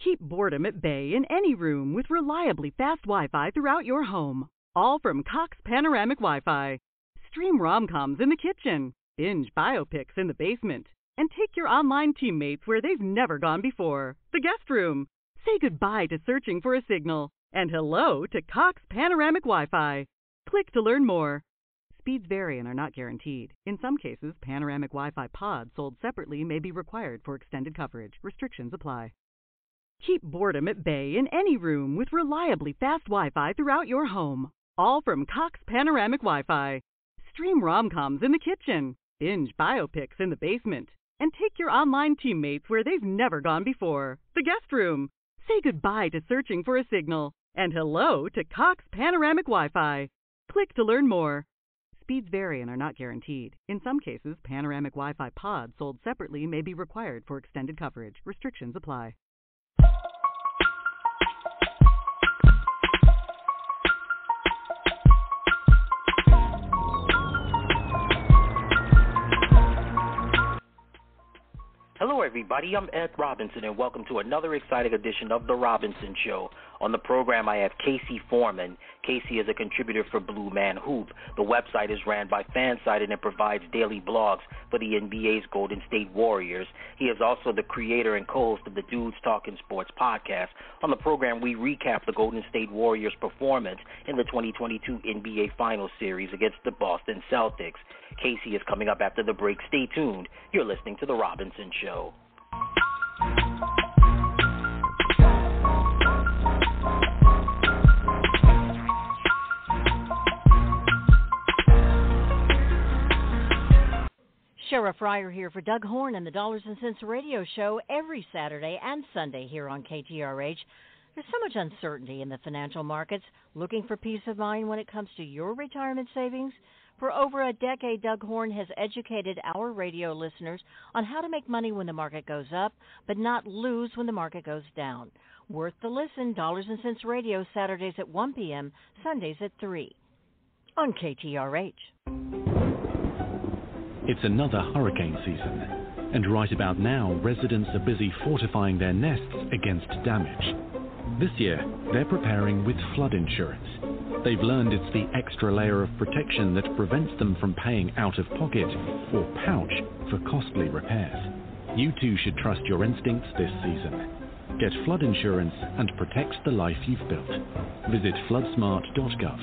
Keep boredom at bay in any room with reliably fast Wi-Fi throughout your home. All from Cox Panoramic Wi-Fi. Stream rom-coms in the kitchen, binge biopics in the basement, and take your online teammates where they've never gone before. The guest room. Say goodbye to searching for a signal and hello to Cox Panoramic Wi-Fi. Click to learn more. Speeds vary and are not guaranteed. In some cases, panoramic Wi-Fi pods sold separately may be required for extended coverage. Restrictions apply. Keep boredom at bay in any room with reliably fast Wi-Fi throughout your home. All from Cox Panoramic Wi-Fi. Stream rom-coms in the kitchen, binge biopics in the basement, and take your online teammates where they've never gone before. The guest room. Say goodbye to searching for a signal and hello to Cox Panoramic Wi-Fi. Click to learn more. Speeds vary and are not guaranteed. In some cases, panoramic Wi-Fi pods sold separately may be required for extended coverage. Restrictions apply. Hello, everybody. I'm Ed Robinson, and welcome to another exciting edition of The Robinson Show. On the program, I have Casey Foreman. Casey is a contributor for Blue Man Hoop. The website is ran by Fansided and provides daily blogs for the NBA's Golden State Warriors. He is also the creator and co-host of the Dudes Talking Sports podcast. On the program, we recap the Golden State Warriors' performance in the 2022 NBA Finals Series against the Boston Celtics. Casey is coming up after the break. Stay tuned. You're listening to The Robinson Show. Sheriff Fryer here for Doug Horn and the Dollars and Cents Radio Show every Saturday and Sunday here on KTRH. There's so much uncertainty in the financial markets. Looking for peace of mind when it comes to your retirement savings? For over a decade, Doug Horn has educated our radio listeners on how to make money when the market goes up, but not lose when the market goes down. Worth the listen, Dollars and Cents Radio, Saturdays at 1 p.m., Sundays at 3 on KTRH. It's another hurricane season, and right about now, residents are busy fortifying their nests against damage. This year, they're preparing with flood insurance. They've learned it's the extra layer of protection that prevents them from paying out of pocket or pouch for costly repairs. You too should trust your instincts this season. Get flood insurance and protect the life you've built. Visit floodsmart.gov.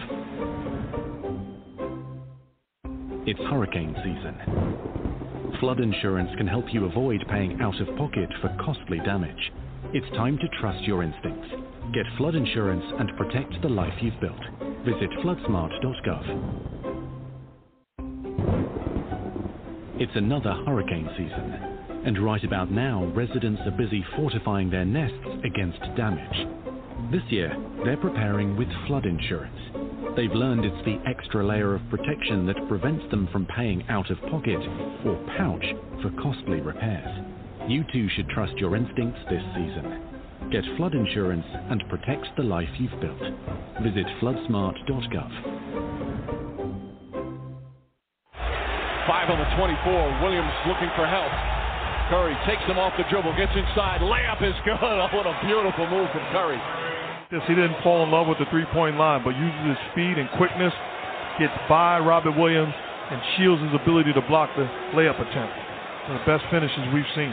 It's hurricane season. Flood insurance can help you avoid paying out of pocket for costly damage. It's time to trust your instincts. Get flood insurance and protect the life you've built. Visit floodsmart.gov. It's another hurricane season, and right about now, residents are busy fortifying their nests against damage. This year, they're preparing with flood insurance. They've learned it's the extra layer of protection that prevents them from paying out of pocket or pouch for costly repairs. You too should trust your instincts this season. Get flood insurance and protect the life you've built. Visit floodsmart.gov. 5 on the 24. Williams looking for help. Curry takes him off the dribble, gets inside. Layup is good. Oh, what a beautiful move from Curry. He didn't fall in love with the three-point line, but uses his speed and quickness, gets by Robert Williams, and shields his ability to block the layup attempt. One of the best finishes we've seen.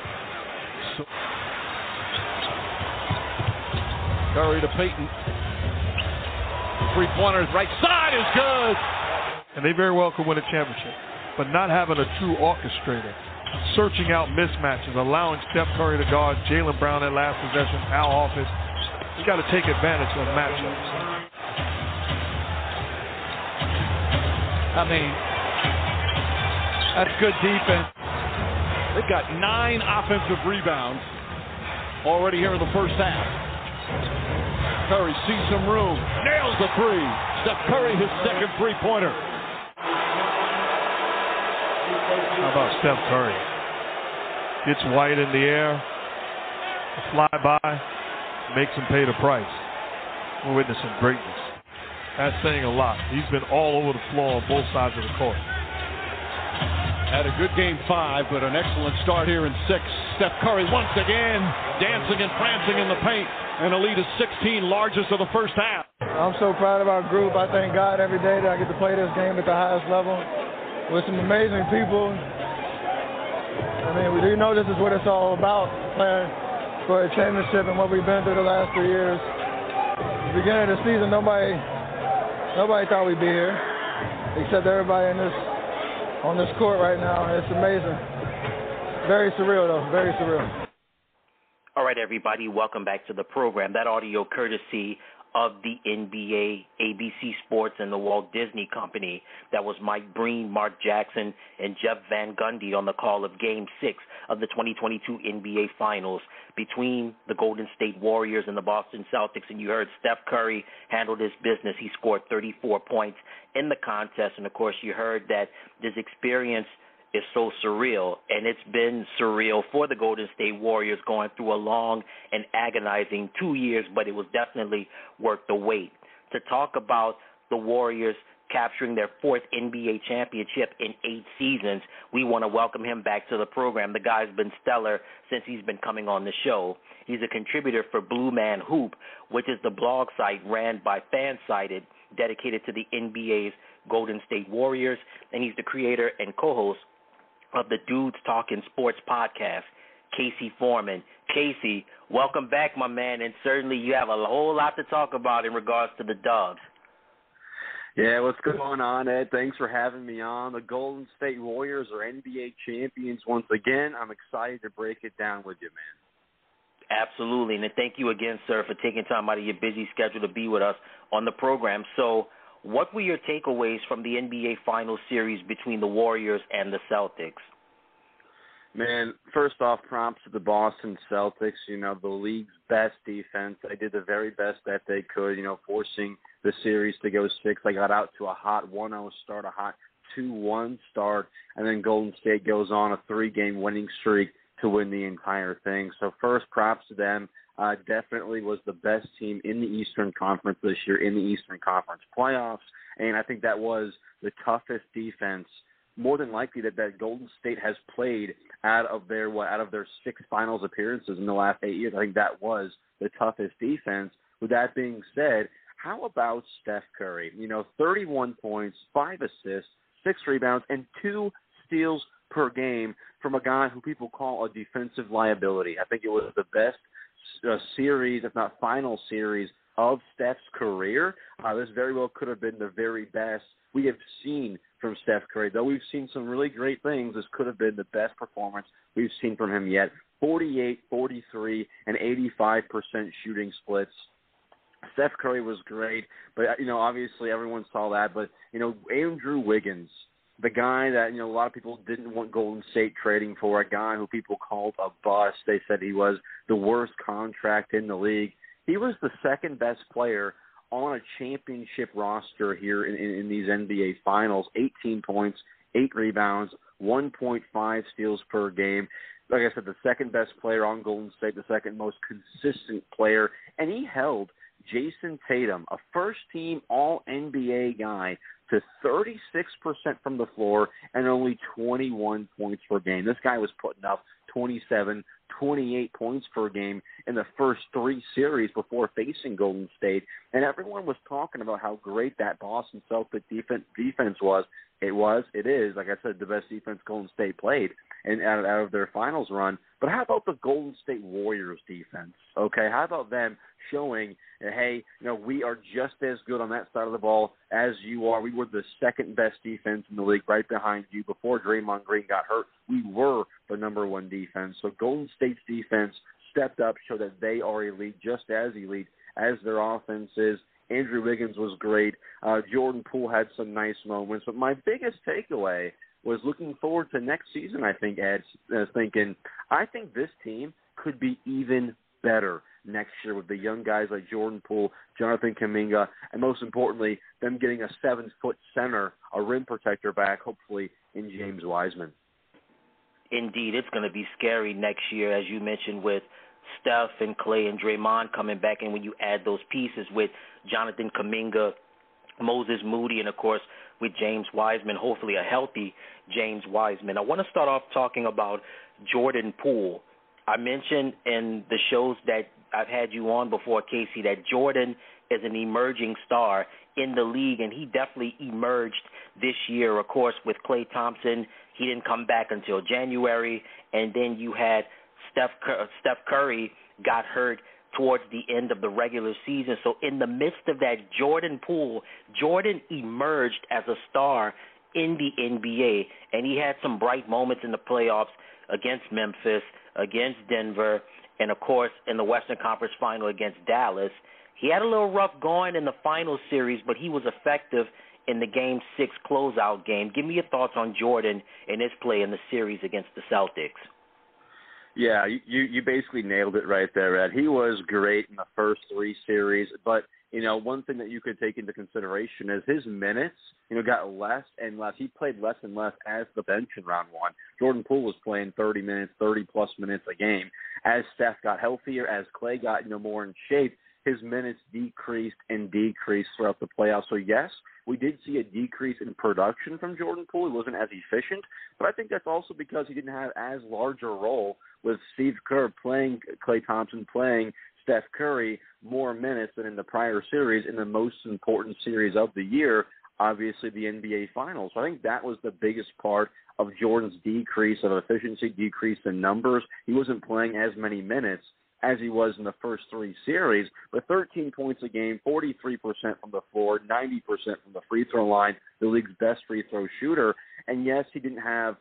Curry to Payton. Three-pointers, right side is good. And they very well could win a championship. But not having a true orchestrator, searching out mismatches, allowing Steph Curry to guard Jaylen Brown at last possession, Al Horford. You got to take advantage of matchups. I mean, that's good defense. They've got 9 offensive rebounds already here in the first half. Curry sees some room, nails the three. Steph Curry, his second three-pointer. How about Steph Curry? Gets White in the air, a fly-by, makes him pay the price. We're witnessing greatness. That's saying a lot. He's been all over the floor on both sides of the court. Had a good game 5, but an excellent start here in 6. Steph Curry once again dancing and prancing in the paint, and a lead of 16, largest of the first half. I'm so proud of our group. I thank God every day that I get to play this game at the highest level with some amazing people. I mean, we do know this is what it's all about, playing for a championship and what we've been through the last 3 years. At the beginning of the season, nobody thought we'd be here, except everybody on this court right now. It's amazing. Very surreal, though. Very surreal. All right, everybody, welcome back to the program. That audio courtesy of the NBA, ABC Sports, and the Walt Disney Company. That was Mike Breen, Mark Jackson, and Jeff Van Gundy on the call of Game 6 of the 2022 NBA Finals between the Golden State Warriors and the Boston Celtics. And you heard Steph Curry handle his business. He scored 34 points in the contest. And, of course, you heard that this experience is so surreal, and it's been surreal for the Golden State Warriors going through a long and agonizing 2 years, but it was definitely worth the wait. To talk about the Warriors capturing their 4th NBA championship in 8 seasons, we want to welcome him back to the program. The guy's been stellar since he's been coming on the show. He's a contributor for Blue Man Hoop, which is the blog site ran by Fansided, dedicated to the NBA's Golden State Warriors, and he's the creator and co-host of the Dudes Talking Sports podcast. Casey Foreman. Casey, welcome back, my man, and certainly you have a whole lot to talk about in regards to the Dubs. Yeah, what's going on, Ed? Thanks for having me on. The Golden State Warriors are NBA champions once again. I'm excited to break it down with you, man. Absolutely, and thank you again, sir, for taking time out of your busy schedule to be with us on the program. So, what were your takeaways from the NBA Finals series between the Warriors and the Celtics? Man, first off, props to the Boston Celtics, the league's best defense. They did the very best that they could, forcing the series to go 6. They got out to a hot 1-0 start, a hot 2-1 start, and then Golden State goes on a 3-game winning streak to win the entire thing. So first, props to them. Definitely was the best team in the Eastern Conference this year in the Eastern Conference playoffs, and I think that was the toughest defense, more than likely, that Golden State has played out of their 6 finals appearances in the last 8 years. I think that was the toughest defense. With that being said, how about Steph Curry? 31 points, 5 assists, 6 rebounds, and 2 steals per game from a guy who people call a defensive liability. I think it was the best series, if not final series, of Steph's career. This very well could have been the very best we have seen from Steph Curry. Though we've seen some really great things, this could have been the best performance we've seen from him yet. 48, 43, and 85% shooting splits. Steph Curry was great, but, obviously everyone saw that. But, Andrew Wiggins, the guy that, a lot of people didn't want Golden State trading for, a guy who people called a bust. They said he was the worst contract in the league. He was the second best player on a championship roster here in these NBA Finals. 18 points, 8 rebounds, 1.5 steals per game. Like I said, the second best player on Golden State, the second most consistent player. And he held Jason Tatum, a first-team All-NBA guy, to 36% from the floor and only 21 points per game. This guy was putting up 27, 28 points per game in the first 3 series before facing Golden State. And everyone was talking about how great that Boston Celtics defense was. It is, like I said, the best defense Golden State played and out of their finals run. But how about the Golden State Warriors defense? Okay, how about them showing, hey, we are just as good on that side of the ball as you are. We were the second best defense in the league right behind you. Before Draymond Green got hurt, we were the number 1 defense. So Golden State's defense stepped up, showed that they are elite, just as elite as their offense is. Andrew Wiggins was great. Jordan Poole had some nice moments. But my biggest takeaway was looking forward to next season, I think, Ed, I think this team could be even better next year with the young guys like Jordan Poole, Jonathan Kuminga, and most importantly, them getting a 7-foot center, a rim protector back, hopefully, in James Wiseman. Indeed, it's going to be scary next year, as you mentioned, with Steph and Clay and Draymond coming back, and when you add those pieces with Jonathan Kuminga, Moses Moody, and, of course, with James Wiseman, hopefully a healthy James Wiseman. I want to start off talking about Jordan Poole. I mentioned in the shows that I've had you on before, Casey, that Jordan is an emerging star in the league, and he definitely emerged this year. Of course, with Klay Thompson, he didn't come back until January, and then you had Steph Curry got hurt towards the end of the regular season. So in the midst of that Jordan Poole, Jordan emerged as a star in the NBA, and he had some bright moments in the playoffs against Memphis, against Denver, and, of course, in the Western Conference Final against Dallas. He had a little rough going in the final series, but he was effective in the Game 6 closeout game. Give me your thoughts on Jordan and his play in the series against the Celtics. Yeah, you basically nailed it right there, Ed. He was great in the first 3 series, but, one thing that you could take into consideration is his minutes, got less and less. He played less and less as the bench in round 1. Jordan Poole was playing 30 minutes, 30-plus minutes a game. As Steph got healthier, as Klay got, more in shape, his minutes decreased and decreased throughout the playoffs. So, yes, we did see a decrease in production from Jordan Poole. He wasn't as efficient, but I think that's also because he didn't have as large a role with Steve Kerr playing Klay Thompson, playing Steph Curry more minutes than in the prior series, in the most important series of the year, obviously the NBA Finals. So I think that was the biggest part of Jordan's decrease of efficiency, decrease in numbers. He wasn't playing as many minutes as he was in the first 3 series, but 13 points a game, 43% from the floor, 90% from the free throw line, the league's best free throw shooter. And yes, he didn't have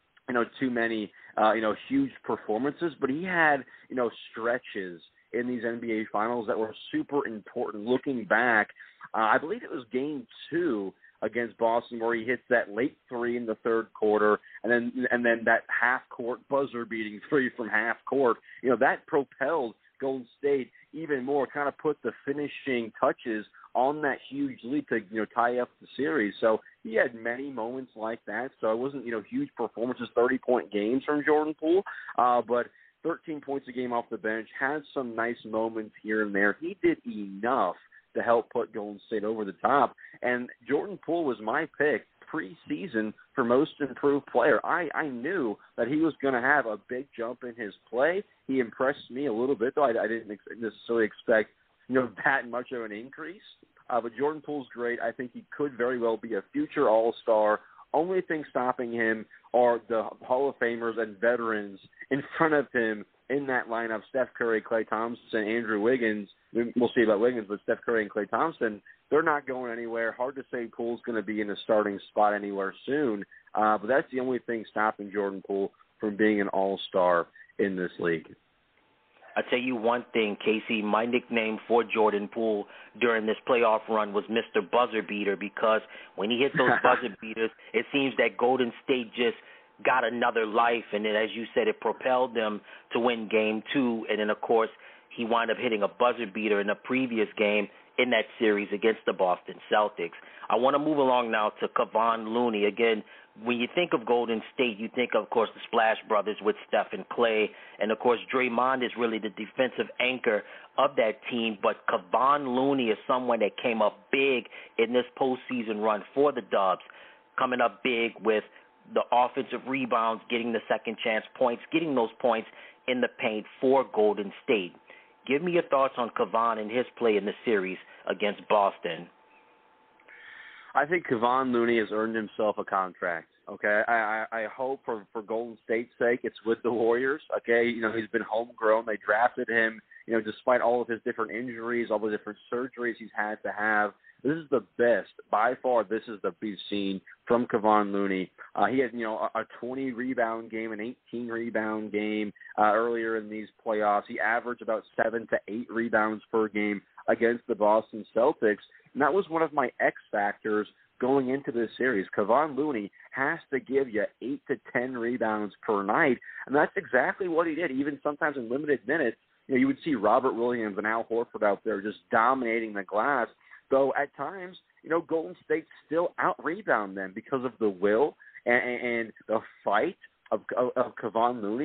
too many, huge performances, but he had, stretches in these NBA Finals that were super important. Looking back, I believe it was Game 2 against Boston where he hits that late 3 in the third quarter, and then that half-court buzzer-beating 3 from half court. That propelled Golden State even more, kind of put the finishing touches on that huge lead to, tie up the series. So he had many moments like that. So it wasn't, huge performances, 30-point games from Jordan Poole, but 13 points a game off the bench, had some nice moments here and there. He did enough to help put Golden State over the top. And Jordan Poole was my pick preseason for most improved player. I knew that he was going to have a big jump in his play. He impressed me a little bit, though I didn't necessarily expect that much of an increase. But Jordan Poole's great. I think he could very well be a future All-Star. Only thing stopping him are the Hall of Famers and veterans in front of him in that lineup: Steph Curry, Klay Thompson, Andrew Wiggins. We'll see about Wiggins, but Steph Curry and Klay Thompson, they're not going anywhere. Hard to say Poole's going to be in a starting spot anywhere soon. But that's the only thing stopping Jordan Poole from being an all-star in this league. I'll tell you one thing, Casey. My nickname for Jordan Poole during this playoff run was Mr. Buzzer Beater, because when he hit those buzzer beaters, it seems that Golden State just got another life. And then, as you said, it propelled them to win Game 2. And then, of course, he wound up hitting a buzzer beater in the previous game in that series against the Boston Celtics. I want to move along now to Kevon Looney. Again, when you think of Golden State, you think, of course, the Splash Brothers with Steph and Klay. And, of course, Draymond is really the defensive anchor of that team. But Kevon Looney is someone that came up big in this postseason run for the Dubs, coming up big with the offensive rebounds, getting the second chance points, getting those points in the paint for Golden State. Give me your thoughts on Kevon and his play in the series against Boston. I think Kevon Looney has earned himself a contract, okay? I hope for Golden State's sake it's with the Warriors, okay? He's been homegrown. They drafted him, despite all of his different injuries, all the different surgeries he's had to have. This is the best. By far, this is the best seen from Kevon Looney. He had, a 20-rebound game, an 18-rebound game earlier in these playoffs. He averaged about 7 to 8 rebounds per game against the Boston Celtics. And that was one of my X factors going into this series. Kevon Looney has to give you 8 to 10 rebounds per night, and that's exactly what he did. Even sometimes in limited minutes, you would see Robert Williams and Al Horford out there just dominating the glass. Though at times, Golden State still out-rebound them because of the will and the fight of Kevon Looney.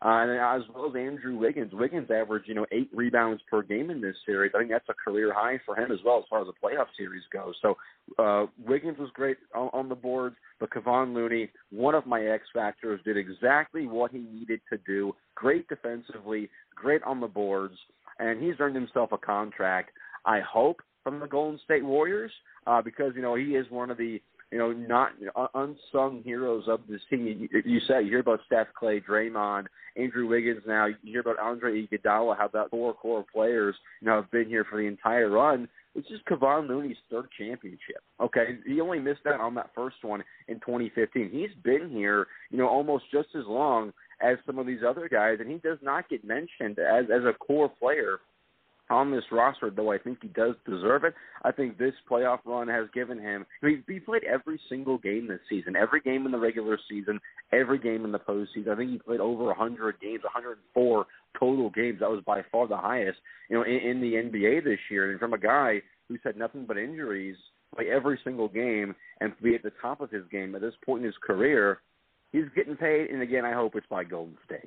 and as well as Andrew Wiggins. Wiggins averaged, 8 rebounds per game in this series. I think that's a career high for him as well as far as the playoff series goes. So Wiggins was great on the boards, but Kevon Looney, one of my X factors, did exactly what he needed to do. Great defensively, great on the boards, and he's earned himself a contract, I hope, from the Golden State Warriors, because, he is one of the not unsung heroes of this team. You hear about Steph, Clay, Draymond, Andrew Wiggins now. You hear about Andre Iguodala, how that 4 core players, have been here for the entire run. It's just Kevon Looney's 3rd championship. Okay, he only missed out on that first one in 2015. He's been here, almost just as long as some of these other guys, and he does not get mentioned as a core player on this roster, though I think he does deserve it. I think this playoff run has given him – he played every single game this season, every game in the regular season, every game in the postseason. I think he played over 100 games, 104 total games. That was by far the highest, in the NBA this year. And from a guy who's had nothing but injuries, play every single game and be at the top of his game at this point in his career, he's getting paid, and again, I hope it's by Golden State.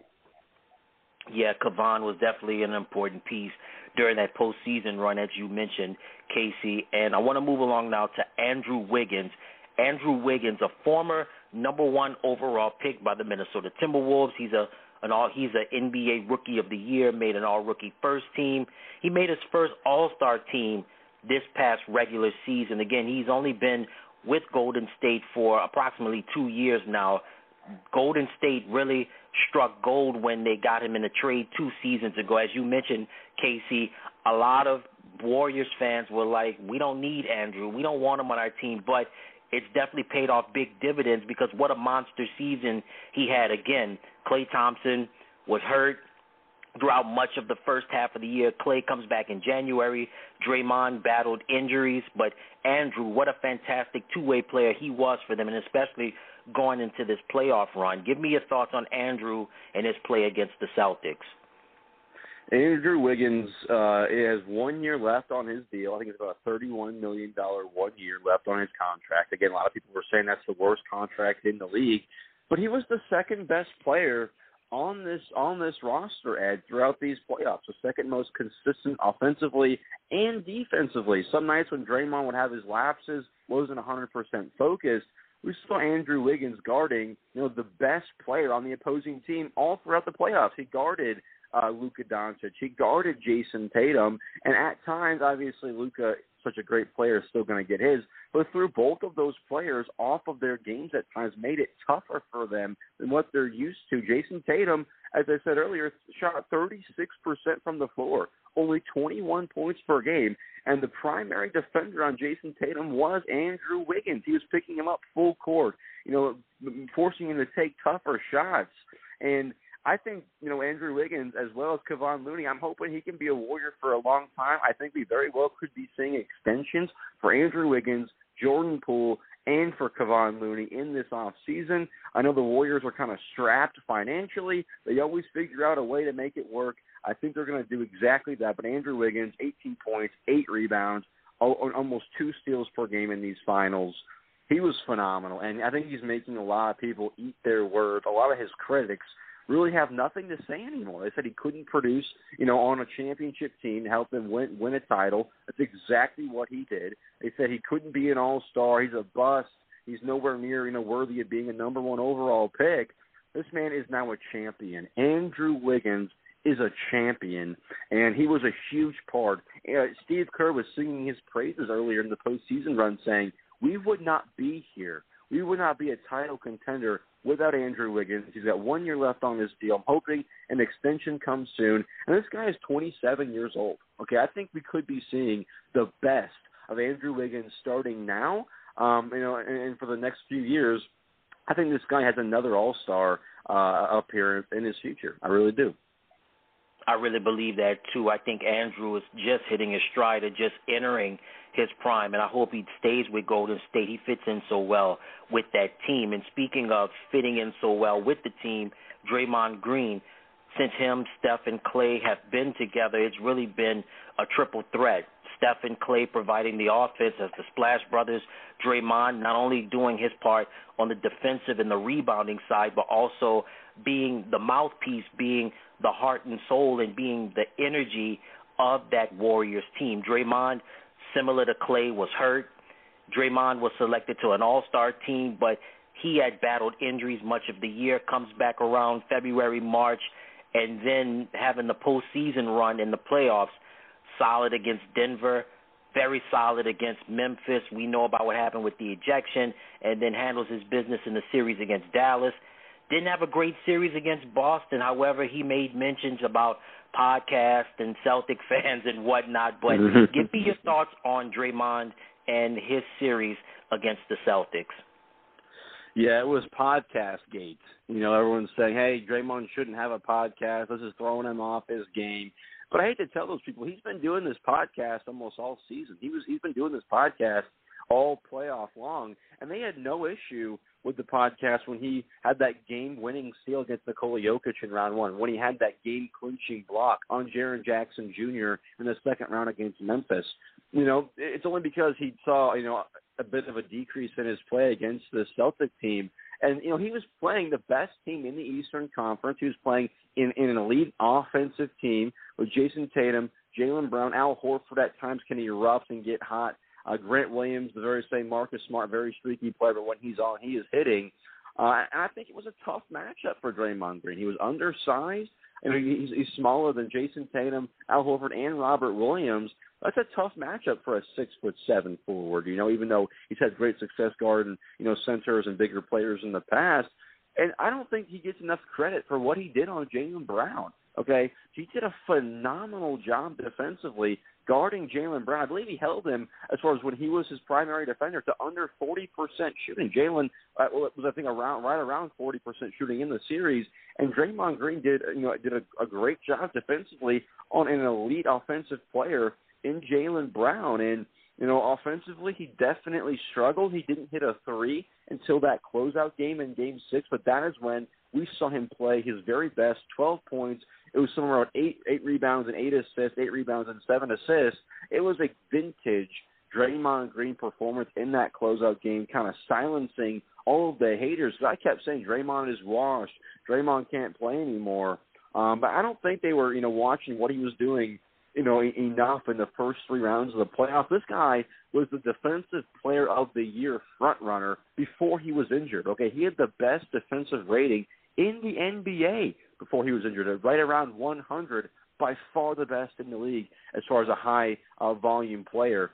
Yeah, Kevon was definitely an important piece during that postseason run, as you mentioned, Casey. And I want to move along now to Andrew Wiggins. Andrew Wiggins, a former number 1 overall pick by the Minnesota Timberwolves. He's an NBA Rookie of the Year, made an All-Rookie first team. He made his first All-Star team this past regular season. Again, he's only been with Golden State for approximately 2 years now. Golden State really struck gold when they got him in a trade 2 seasons ago. As you mentioned, Casey, a lot of Warriors fans were like, we don't need Andrew. We don't want him on our team. But it's definitely paid off big dividends because what a monster season he had. Again, Klay Thompson was hurt throughout much of the first half of the year. Klay comes back in January. Draymond battled injuries. But Andrew, what a fantastic two-way player he was for them, and especially going into this playoff run. Give me your thoughts on Andrew and his play against the Celtics. Andrew Wiggins has 1 year left on his deal. I think it's about a $31 million 1 year left on his contract. Again, a lot of people were saying that's the worst contract in the league. But he was the second best player on this roster, Ed, throughout these playoffs, the second most consistent offensively and defensively. Some nights when Draymond would have his lapses, wasn't 100% focused, we saw Andrew Wiggins guarding, the best player on the opposing team all throughout the playoffs. He guarded Luka Doncic. He guarded Jason Tatum. And at times, obviously, Luka, such a great player, is still going to get his. But threw both of those players off of their games at times, made it tougher for them than what they're used to. Jason Tatum, as I said earlier, shot 36% from the floor, only 21 points per game. And the primary defender on Jason Tatum was Andrew Wiggins. He was picking him up full court, forcing him to take tougher shots. And I think, Andrew Wiggins, as well as Kevon Looney, I'm hoping he can be a Warrior for a long time. I think we very well could be seeing extensions for Andrew Wiggins, Jordan Poole, and for Kevon Looney in this offseason. I know the Warriors are kind of strapped financially. They always figure out a way to make it work. I think they're going to do exactly that. But Andrew Wiggins, 18 points, 8 rebounds, almost 2 steals per game in these finals. He was phenomenal, and I think he's making a lot of people eat their words. A lot of his critics really have nothing to say anymore. They said he couldn't produce, on a championship team to help them win a title. That's exactly what he did. They said he couldn't be an all-star. He's a bust. He's nowhere near, worthy of being a number 1 overall pick. This man is now a champion. Andrew Wiggins is a champion, and he was a huge part. Steve Kerr was singing his praises earlier in the postseason run, saying, we would not be here. We would not be a title contender without Andrew Wiggins. He's got 1 year left on his deal. I'm hoping an extension comes soon. And this guy is 27 years old. Okay, I think we could be seeing the best of Andrew Wiggins starting now, and for the next few years. I think this guy has another all-star appearance in his future. I really do. I really believe that, too. I think Andrew is just hitting his stride and just entering his prime, and I hope he stays with Golden State. He fits in so well with that team. And speaking of fitting in so well with the team, Draymond Green, since him, Steph, and Klay have been together, it's really been a triple threat. Steph and Klay providing the offense as the Splash Brothers. Draymond not only doing his part on the defensive and the rebounding side, but also being the mouthpiece, being the heart and soul, and being the energy of that Warriors team. Draymond, similar to Klay, was hurt. Draymond was selected to an all-star team, but he had battled injuries much of the year, comes back around February, March, and then having the postseason run in the playoffs, solid against Denver, very solid against Memphis. We know about what happened with the ejection, and then handles his business in the series against Dallas. Didn't have a great series against Boston. However, he made mentions about podcasts and Celtic fans and whatnot. But give me your thoughts on Draymond and his series against the Celtics. Yeah, it was podcast gate. You know, everyone's saying, hey, Draymond shouldn't have a podcast. This is throwing him off his game. But I hate to tell those people, he's been doing this podcast almost all season. He's been doing this podcast all playoff long, and they had no issue with the podcast when he had that game-winning steal against Nikola Jokic in round one, when he had that game-clinching block on Jaren Jackson Jr. in the second round against Memphis. You know, it's only because he saw, you know, a bit of a decrease in his play against the Celtic team. And, you know, he was playing the best team in the Eastern Conference. He was playing in an elite offensive team with Jason Tatum, Jaylen Brown, Al Horford at times can erupt and get hot. Grant Williams, the very same Marcus Smart, very streaky player, but when he's on, he is hitting. And I think it was a tough matchup for Draymond Green. He was undersized. I mean, he's smaller than Jason Tatum, Al Horford, and Robert Williams. That's a tough matchup for a 6'7" forward, you know, even though he's had great success guarding, you know, centers and bigger players in the past. And I don't think he gets enough credit for what he did on Jaylen Brown. Okay, he did a phenomenal job defensively guarding Jaylen Brown. I believe he held him, as far as when he was his primary defender, to under 40% shooting. Jaylen was, I think, right around 40% shooting in the series, and Draymond Green did a great job defensively on an elite offensive player in Jaylen Brown. And you know, offensively, he definitely struggled. He didn't hit a three until that closeout game in Game 6, but that is when we saw him play his very best, 12 points. It was somewhere around 8 rebounds and 8 assists, 8 rebounds and 7 assists. It was a vintage Draymond Green performance in that closeout game, kind of silencing all of the haters. I kept saying Draymond is washed. Draymond can't play anymore. But I don't think they were, you know, watching what he was doing, you know, enough in the first 3 rounds of the playoffs. This guy was the Defensive Player of the Year frontrunner before he was injured. Okay, he had the best defensive rating in the NBA before he was injured, right around 100, by far the best in the league as far as a high volume player.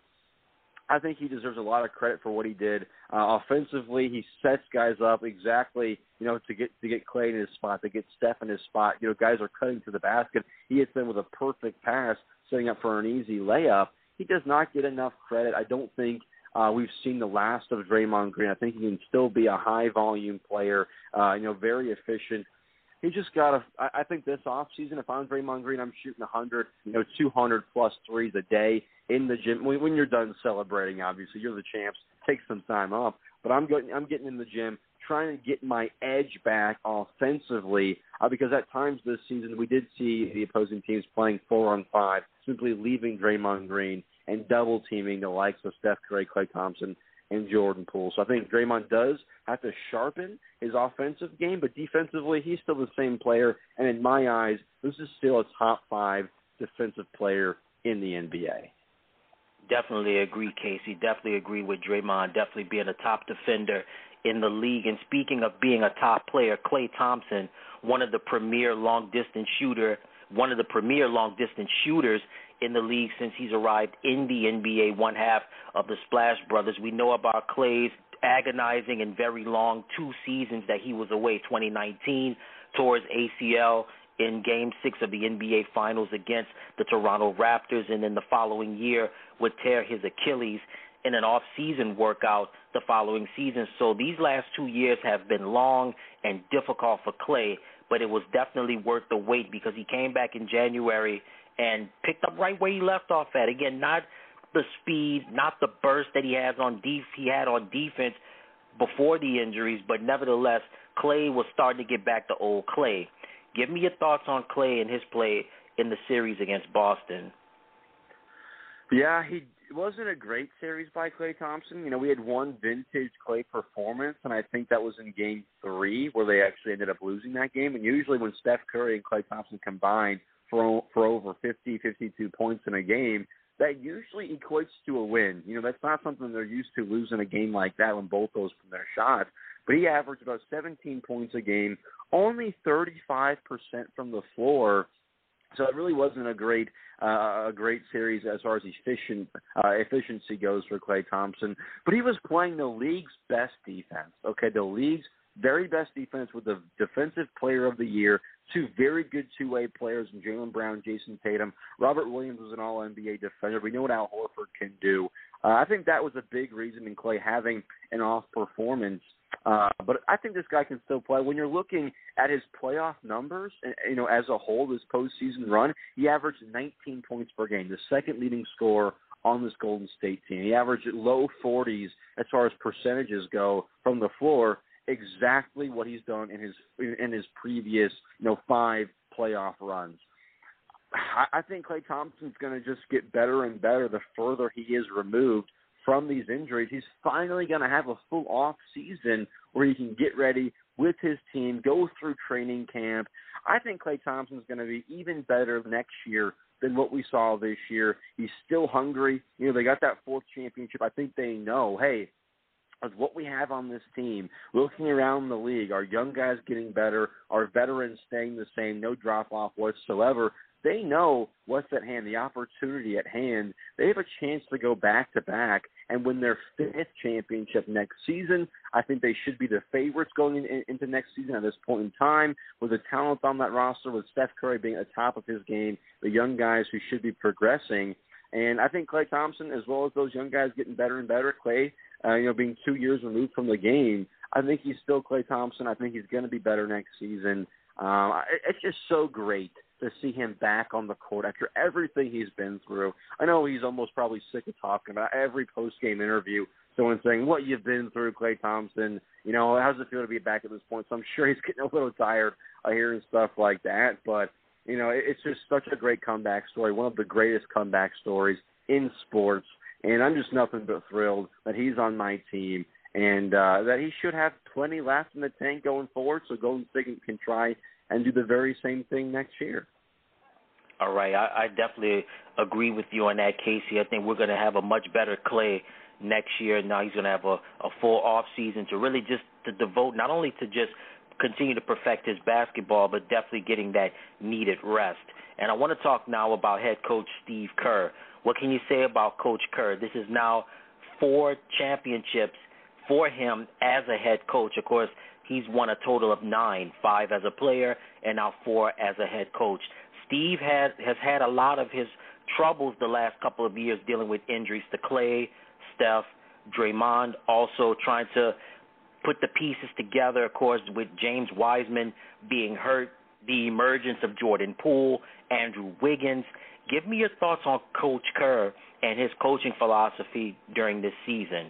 I think he deserves a lot of credit for what he did. Offensively, he sets guys up exactly, you know, to get Klay in his spot, to get Steph in his spot. You know, guys are cutting to the basket. He hits them with a perfect pass, setting up for an easy layup. He does not get enough credit. I don't think we've seen the last of Draymond Green. I think he can still be a high-volume player, you know, very efficient. He just got to – I think this offseason, if I'm Draymond Green, I'm shooting 100, you know, 200-plus threes a day in the gym. When you're done celebrating, obviously, you're the champs. Take some time off. But I'm getting in the gym, trying to get my edge back offensively, because at times this season we did see the opposing teams playing 4-on-5, simply leaving Draymond Green and double-teaming the likes of Steph Curry, Klay Thompson, and Jordan Poole. So I think Draymond does have to sharpen his offensive game, but defensively, he's still the same player. And in my eyes, this is still a top 5 defensive player in the NBA. Definitely agree, Casey. Definitely agree with Draymond. Definitely being a top defender in the league. And speaking of being a top player, Klay Thompson, one of the premier long-distance shooters in the league since he's arrived in the NBA, one half of the Splash Brothers. We know about Klay's agonizing and very long 2 seasons that he was away. 2019 tore his ACL in Game 6 of the NBA Finals against the Toronto Raptors, and then the following year would tear his Achilles in an off-season workout the following season. So these last 2 years have been long and difficult for Klay, but it was definitely worth the wait because he came back in January and picked up right where he left off at. Again, not the speed, not the burst that he had on defense before the injuries, but nevertheless, Klay was starting to get back to old Klay. Give me your thoughts on Klay and his play in the series against Boston. Yeah, it wasn't a great series by Klay Thompson. You know, we had one vintage Klay performance, and I think that was in Game 3 where they actually ended up losing that game. And usually when Steph Curry and Klay Thompson combine for over 50, 52 points in a game, that usually equates to a win. You know, that's not something they're used to, losing a game like that when both goes from their shot. But he averaged about 17 points a game, only 35% from the floor. So it really wasn't a great series as far as efficiency goes for Klay Thompson. But he was playing the league's best defense. Okay, the league's very best defense with the Defensive Player of the Year, two very good two-way players in Jaylen Brown, Jason Tatum. Robert Williams was an All-NBA defender. We know what Al Horford can do. I think that was a big reason in Klay having an off performance. But I think this guy can still play. When you're looking at his playoff numbers, you know, as a whole, this postseason run, he averaged 19 points per game, the second leading scorer on this Golden State team. He averaged low 40s as far as percentages go from the floor, exactly what he's done in his previous, 5 playoff runs. I think Klay Thompson's going to just get better and better the further he is removed from these injuries. He's finally going to have a full off season where he can get ready with his team, go through training camp. I think Klay Thompson's going to be even better next year than what we saw this year. He's still hungry. You know, they got that 4th championship. I think they know, hey, of what we have on this team, looking around the league, our young guys getting better, our veterans staying the same, no drop-off whatsoever. They know what's at hand, the opportunity at hand. They have a chance to go back-to-back and win their 5th championship next season. I think they should be the favorites going into next season at this point in time, with the talent on that roster, with Steph Curry being at the top of his game, the young guys who should be progressing. And I think Klay Thompson, as well as those young guys getting better and better, Klay, being 2 years removed from the game, I think he's still Klay Thompson. I think he's going to be better next season. It's just so great to see him back on the court after everything he's been through. I know he's almost probably sick of talking about every post-game interview, someone saying, what you've been through, Klay Thompson, how's it feel to be back at this point? So I'm sure he's getting a little tired of hearing stuff like that. But, it's just such a great comeback story, one of the greatest comeback stories in sports. And I'm just nothing but thrilled that he's on my team and that he should have plenty left in the tank going forward, so Golden State can try and do the very same thing next year. All right, I definitely agree with you on that, Casey. I think we're going to have a much better Klay next year. Now he's going to have a full off season to really just to devote, not only to just continue to perfect his basketball, but definitely getting that needed rest. And I want to talk now about head coach Steve Kerr. What can you say about Coach Kerr? This is now 4 championships for him as a head coach. Of course, he's won a total of 9, 5 as a player and now 4 as a head coach. Steve has had a lot of his troubles the last couple of years dealing with injuries to Klay, Steph, Draymond, also trying to put the pieces together, of course, with James Wiseman being hurt, the emergence of Jordan Poole, Andrew Wiggins. Give me your thoughts on Coach Kerr and his coaching philosophy during this season.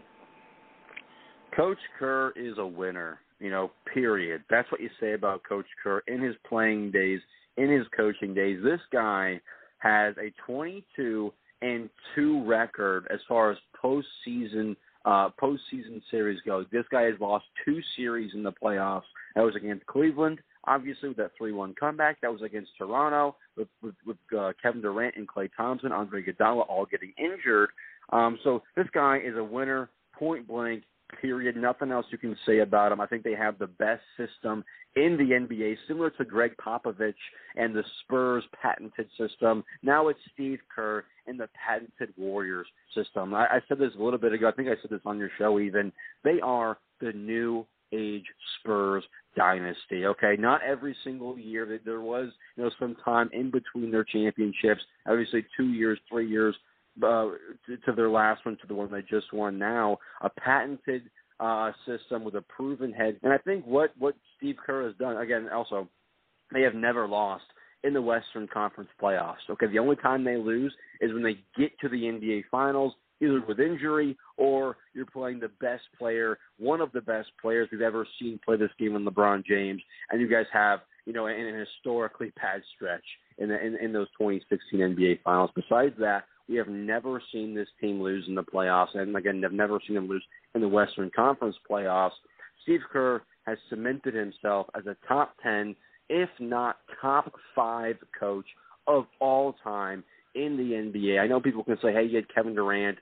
Coach Kerr is a winner, period. That's what you say about Coach Kerr in his playing days, in his coaching days. This guy has a 22-2 record as far as postseason series goes. This guy has lost 2 series in the playoffs. That was against Cleveland, obviously, with that 3-1 comeback. That was against Toronto with Kevin Durant and Klay Thompson, Andre Iguodala all getting injured. So this guy is a winner, point blank, period. Nothing else you can say about him. I think they have the best system in the NBA, similar to Greg Popovich and the Spurs patented system. Now it's Steve Kerr and the patented Warriors system. I said this a little bit ago. I think I said this on your show even. They are the new age Spurs dynasty. Okay, not every single year. There was some time in between their championships. Obviously 2 years, 3 years to their last one, to the one they just won now. A patented system with a proven head. And I think what Steve Kerr has done, again, also, they have never lost in the Western Conference playoffs. Okay, the only time they lose is when they get to the NBA Finals, either with injury or you're playing the best player, one of the best players we've ever seen play this game in LeBron James, and you guys have, an historically bad stretch in those 2016 NBA Finals. Besides that, We have never seen this team lose in the playoffs, and again, I've never seen them lose in the Western Conference playoffs. Steve Kerr has cemented himself as a top 10, if not top 5 coach of all time in the NBA. I know people can say, hey, you had Kevin Durant,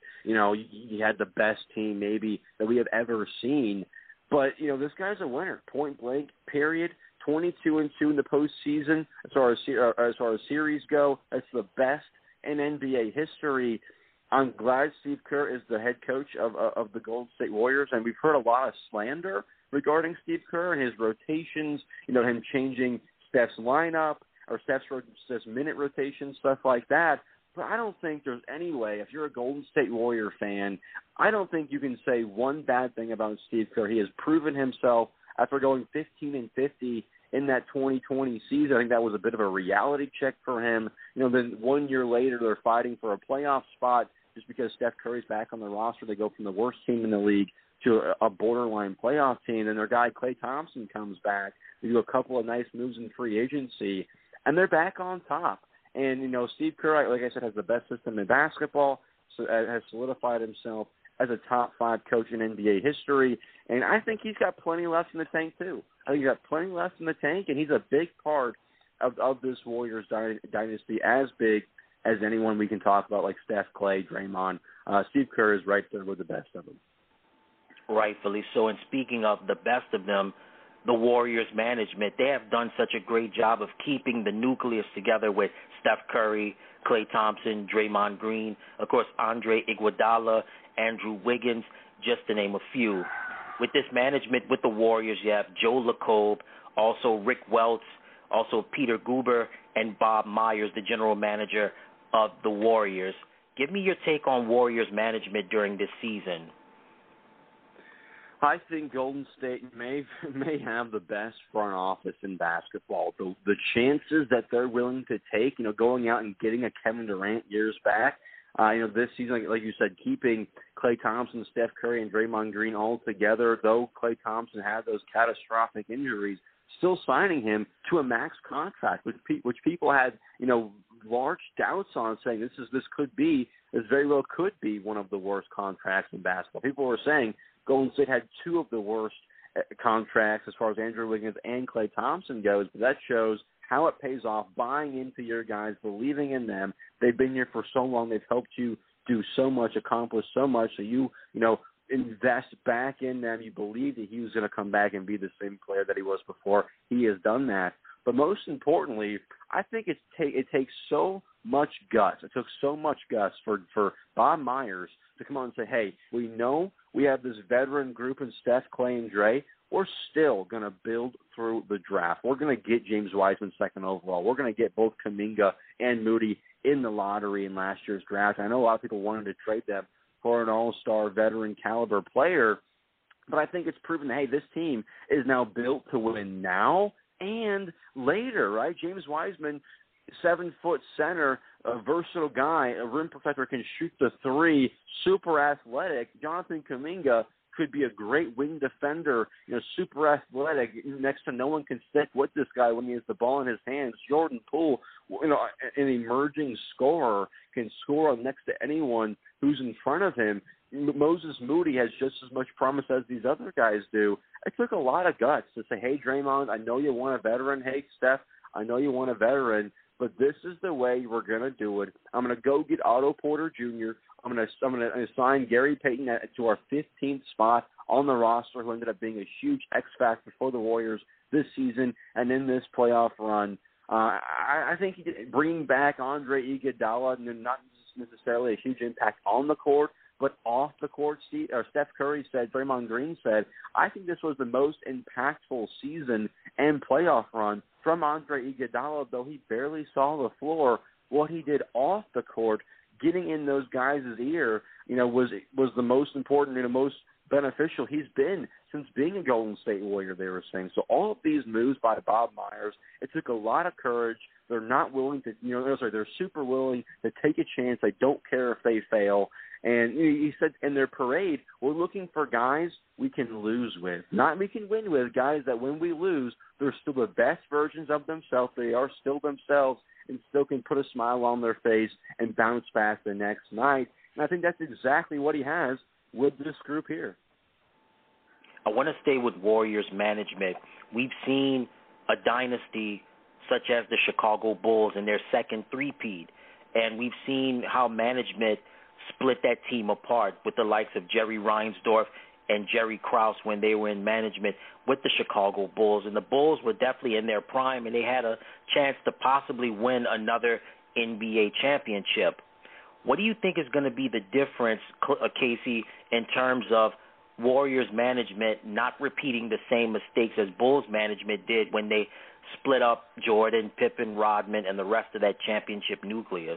you had the best team maybe that we have ever seen. But, this guy's a winner, point blank, period. 22-2 in the postseason as far as series go. That's the best in NBA history. I'm glad Steve Kerr is the head coach of the Golden State Warriors, and we've heard a lot of slander regarding Steve Kerr and his rotations, him changing Steph's lineup or Steph's minute rotation, stuff like that. But I don't think there's any way, if you're a Golden State Warrior fan, I don't think you can say one bad thing about Steve Kerr. He has proven himself after going 15-50 in that 2020 season. I think that was a bit of a reality check for him. Then 1 year later, they're fighting for a playoff spot just because Steph Curry's back on the roster. They go from the worst team in the league to a borderline playoff team. And their guy, Klay Thompson, comes back. They do a couple of nice moves in free agency, and they're back on top. And, Steve Kerr, like I said, has the best system in basketball, so has solidified himself as a top 5 coach in NBA history. And I think he's got plenty left in the tank, too. I think he's got plenty left in the tank, and he's a big part of this Warriors dynasty, as big as anyone we can talk about, like Steph, Klay, Draymond. Steve Kerr is right there with the best of them. Rightfully so. And speaking of the best of them, the Warriors management, they have done such a great job of keeping the nucleus together with Steph Curry, Klay Thompson, Draymond Green, of course, Andre Iguodala, Andrew Wiggins, just to name a few. With this management, with the Warriors, you have Joe Lacob, also Rick Welts, also Peter Guber, and Bob Myers, the general manager of the Warriors. Give me your take on Warriors management during this season. I think Golden State may have the best front office in basketball. The chances that they're willing to take, going out and getting a Kevin Durant years back, this season, like you said, keeping Klay Thompson, Steph Curry, and Draymond Green all together, though Klay Thompson had those catastrophic injuries, still signing him to a max contract, which people had, large doubts on, saying this very well could be one of the worst contracts in basketball. People were saying Golden State had 2 of the worst contracts as far as Andrew Wiggins and Klay Thompson goes, but that shows how it pays off, buying into your guys, believing in them. They've been here for so long. They've helped you do so much, accomplish so much, so you invest back in them. You believe that he was going to come back and be the same player that he was before. He has done that. But most importantly, I think it takes so much guts. It took so much guts for Bob Myers to come on and say, hey, we know we have this veteran group in Steph, Klay, and Dre. We're still going to build through the draft. We're going to get James Wiseman second overall. We're going to get both Kuminga and Moody in the lottery in last year's draft. I know a lot of people wanted to trade them for an all-star veteran caliber player, but I think it's proven that, hey, this team is now built to win now and later, right? James Wiseman, 7-foot center, a versatile guy, a rim protector, can shoot the 3, super athletic. Jonathan Kuminga could be a great wing defender, super athletic. Next to no one can stick with this guy when he has the ball in his hands. Jordan Poole, an emerging scorer, can score next to anyone who's in front of him. Moses Moody has just as much promise as these other guys do. It took a lot of guts to say, hey, Draymond, I know you want a veteran. Hey, Steph, I know you want a veteran, but this is the way we're going to do it. I'm going to go get Otto Porter Jr. I'm going to assign Gary Payton to our 15th spot on the roster, who ended up being a huge X factor for the Warriors this season and in this playoff run. I think bringing back Andre Iguodala, not necessarily a huge impact on the court, but off the court, Steph Curry said, Draymond Green said, I think this was the most impactful season and playoff run from Andre Iguodala, though he barely saw the floor. What he did off the court, getting in those guys' ear, was the most important, most beneficial he's been since being a Golden State Warrior, they were saying. So all of these moves by Bob Myers, it took a lot of courage. They're not willing to, they're super willing to take a chance. They don't care if they fail. And he said in their parade, we're looking for guys we can lose with. Not we can win with, guys that when we lose, they're still the best versions of themselves. They are still themselves, and still can put a smile on their face and bounce back the next night. And I think that's exactly what he has with this group here. I want to stay with Warriors management. We've seen a dynasty such as the Chicago Bulls in their second three-peat, and we've seen how management split that team apart with the likes of Jerry Reinsdorf and Jerry Krause when they were in management with the Chicago Bulls. And the Bulls were definitely in their prime, and they had a chance to possibly win another NBA championship. What do you think is going to be the difference, Casey, in terms of Warriors management not repeating the same mistakes as Bulls management did when they split up Jordan, Pippen, Rodman, and the rest of that championship nucleus?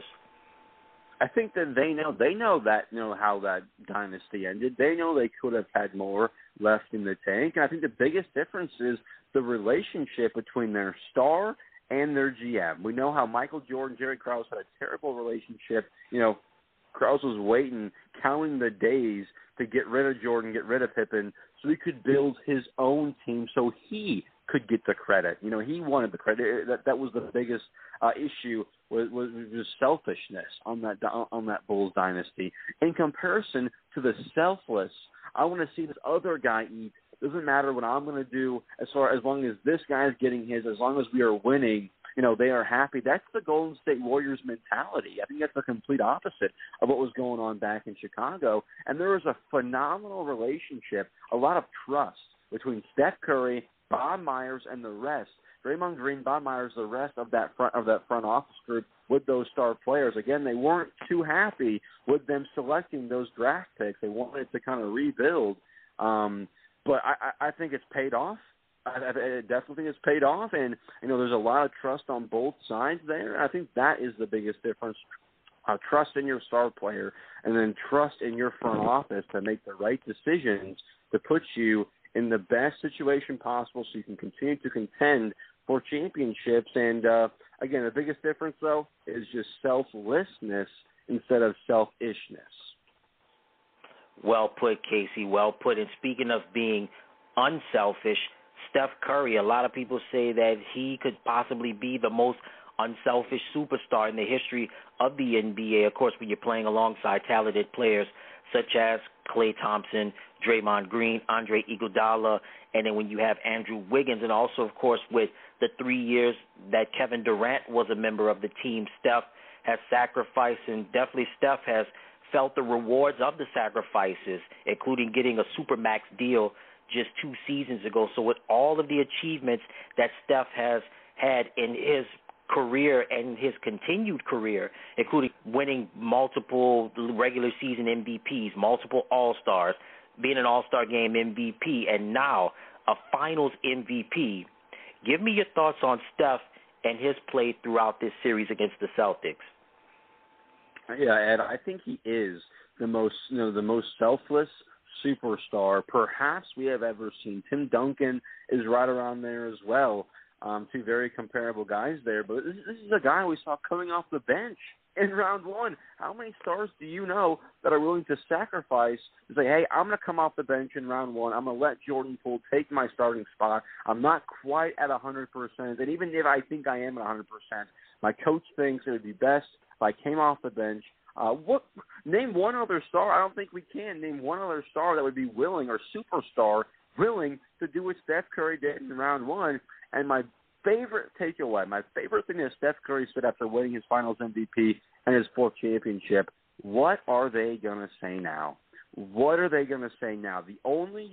I think that they know how that dynasty ended. They know they could have had more left in the tank. And I think the biggest difference is the relationship between their star and their GM. We know how Michael Jordan, Jerry Krause had a terrible relationship. Krause was waiting, counting the days to get rid of Jordan, get rid of Pippen, so he could build his own team so he could get the credit. He wanted the credit. That was the biggest issue was selfishness on that Bulls dynasty. In comparison to the selfless, I want to see this other guy eat. Doesn't matter what I'm going to do as long as this guy is getting his, as long as we are winning, they are happy. That's the Golden State Warriors mentality. I think that's the complete opposite of what was going on back in Chicago. And there was a phenomenal relationship, a lot of trust between Steph Curry, Bob Myers, and the rest. Draymond Green, Bob Myers, the rest of that front office group with those star players. Again, they weren't too happy with them selecting those draft picks. They wanted to kind of rebuild. But I think it's paid off. I definitely think it's paid off, and there's a lot of trust on both sides there. I think that is the biggest difference: trust in your star player, and then trust in your front office to make the right decisions to put you in the best situation possible, so you can continue to contend for championships. And again, the biggest difference though is just selflessness instead of selfishness. Well put, Casey. Well put. And speaking of being unselfish, Steph Curry, a lot of people say that he could possibly be the most unselfish superstar in the history of the NBA. Of course, when you're playing alongside talented players such as Klay Thompson, Draymond Green, Andre Iguodala, and then when you have Andrew Wiggins, and also, of course, with the 3 years that Kevin Durant was a member of the team, Steph has sacrificed, and definitely Steph has felt the rewards of the sacrifices, including getting a Supermax deal just 2 seasons ago. So with all of the achievements that Steph has had in his career and his continued career, including winning multiple regular season MVPs, multiple All-Stars, being an All-Star Game MVP, and now a Finals MVP, give me your thoughts on Steph and his play throughout this series against the Celtics. Yeah, Ed, I think he is the most selfless superstar perhaps we have ever seen. Tim Duncan is right around there as well. Two very comparable guys there. But this is a guy we saw coming off the bench in round one. How many stars do you know that are willing to sacrifice to say, hey, I'm going to come off the bench in round one. I'm going to let Jordan Poole take my starting spot. I'm not quite at 100%. And even if I think I am at 100%, my coach thinks it would be best if I came off the bench. Name one other star. I don't think we can name one other star that would be willing, or superstar willing, to do what Steph Curry did in round one. And my favorite takeaway, my favorite thing that Steph Curry said after winning his Finals MVP and his 4th championship, what are they going to say now? What are they going to say now? The only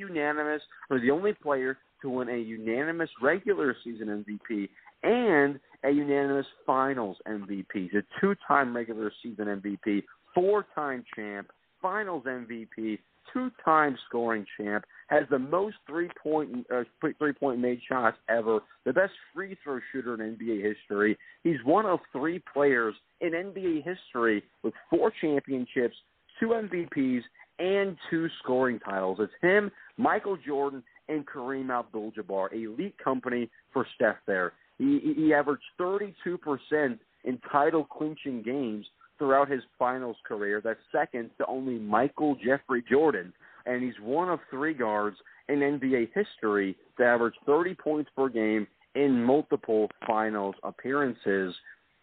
player to win a unanimous regular season MVP and a unanimous Finals MVP. He's a 2-time regular season MVP, 4-time champ, Finals MVP, 2-time scoring champ, has the most three-point made shots ever, the best free throw shooter in NBA history. He's one of 3 players in NBA history with 4 championships, 2 MVPs, and 2 scoring titles. It's him, Michael Jordan, and Kareem Abdul-Jabbar, elite company for Steph there. He averaged 32% in title-clinching games throughout his Finals career. That's second to only Michael Jeffrey Jordan. And he's one of 3 guards in NBA history to average 30 points per game in multiple Finals appearances.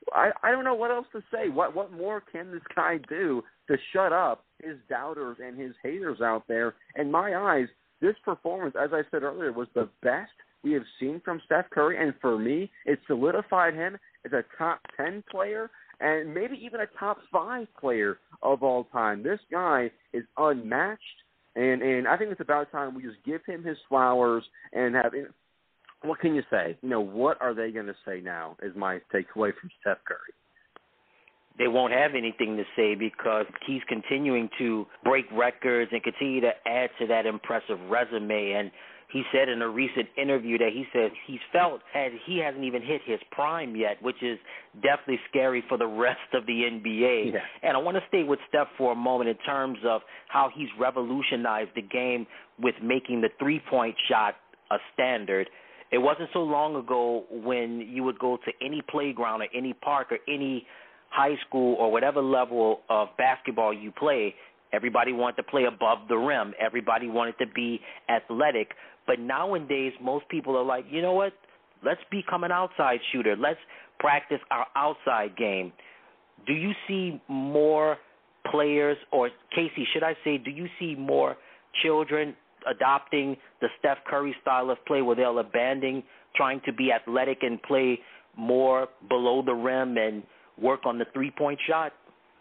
I don't know what else to say. What more can this guy do to shut up his doubters and his haters out there? In my eyes, this performance, as I said earlier, was the best we have seen from Steph Curry, and for me, it solidified him as a top 10 player and maybe even a top 5 player of all time. This guy is unmatched, and I think it's about time we just give him his flowers and have – what can you say? What are they going to say now is my takeaway from Steph Curry. They won't have anything to say because he's continuing to break records and continue to add to that impressive resume. And he said in a recent interview that he said he's felt as he hasn't even hit his prime yet, which is definitely scary for the rest of the NBA. Yeah. And I want to stay with Steph for a moment in terms of how he's revolutionized the game with making the three-point shot a standard. It wasn't so long ago when you would go to any playground or any park or any high school or whatever level of basketball you play, everybody wanted to play above the rim. Everybody wanted to be athletic. But nowadays, most people are like, you know what? Let's become an outside shooter. Let's practice our outside game. Do you see more players, or Casey, should I say, do you see more children adopting the Steph Curry style of play where they'll abandon trying to be athletic and play more below the rim and work on the three-point shot?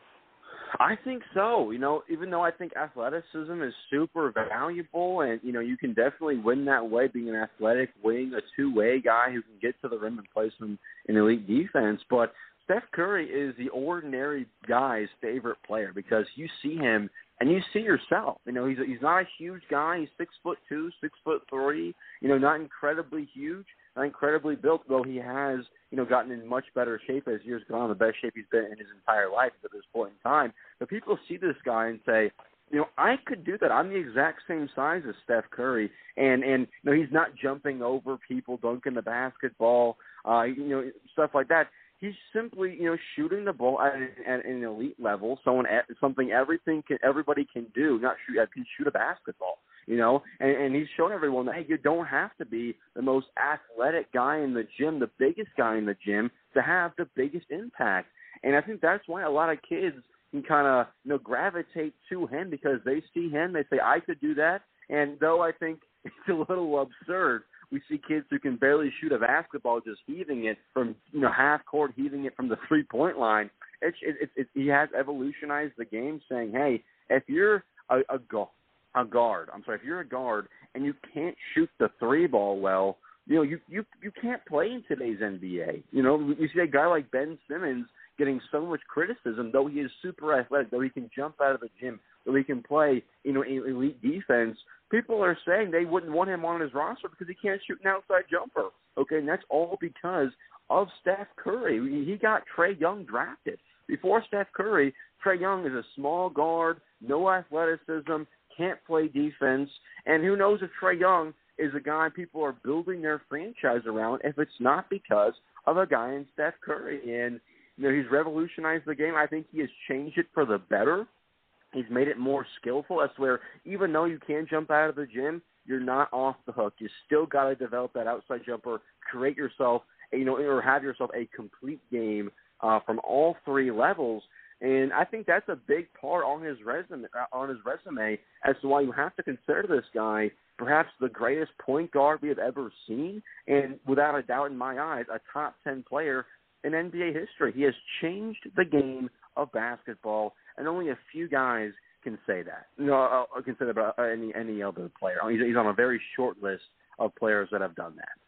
I think so. Even though I think athleticism is super valuable and, you can definitely win that way being an athletic wing, a two-way guy who can get to the rim and play some elite defense. But Steph Curry is the ordinary guy's favorite player because you see him and you see yourself. He's not a huge guy. He's 6'2", 6'3", not incredibly huge, not incredibly built, though he has, gotten in much better shape as years go on, the best shape he's been in his entire life at this point in time. But people see this guy and say, I could do that. I'm the exact same size as Steph Curry. And he's not jumping over people, dunking the basketball, stuff like that. He's simply, shooting the ball at an elite level, something everybody can do, can shoot a basketball, and he's shown everyone that, hey, you don't have to be the most athletic guy in the gym, the biggest guy in the gym, to have the biggest impact. And I think that's why a lot of kids can kind of, gravitate to him because they see him, they say, I could do that. And though I think it's a little absurd, we see kids who can barely shoot a basketball just heaving it from half court, heaving it from the 3-point line. He has evolutionized the game, saying, "Hey, if you're a guard and you can't shoot the 3-ball well, you can't play in today's NBA. We see a guy like Ben Simmons getting so much criticism, though he is super athletic, though he can jump out of the gym, though he can play elite defense. People are saying they wouldn't want him on his roster because he can't shoot an outside jumper. Okay, and that's all because of Steph Curry. He got Trae Young drafted. Before Steph Curry, Trae Young is a small guard, no athleticism, can't play defense, and who knows if Trae Young is a guy people are building their franchise around if it's not because of a guy in Steph Curry. And he's revolutionized the game. I think he has changed it for the better. He's made it more skillful. That's where even though you can jump out of the gym, you're not off the hook. You still got to develop that outside jumper, create yourself, or have yourself a complete game from all 3 levels. And I think that's a big part on his resume as to why you have to consider this guy perhaps the greatest point guard we have ever seen, and without a doubt in my eyes, a top 10 player in NBA history. He has changed the game of basketball, and only a few guys can say that. Can say that about any other player. He's on a very short list of players that have done that.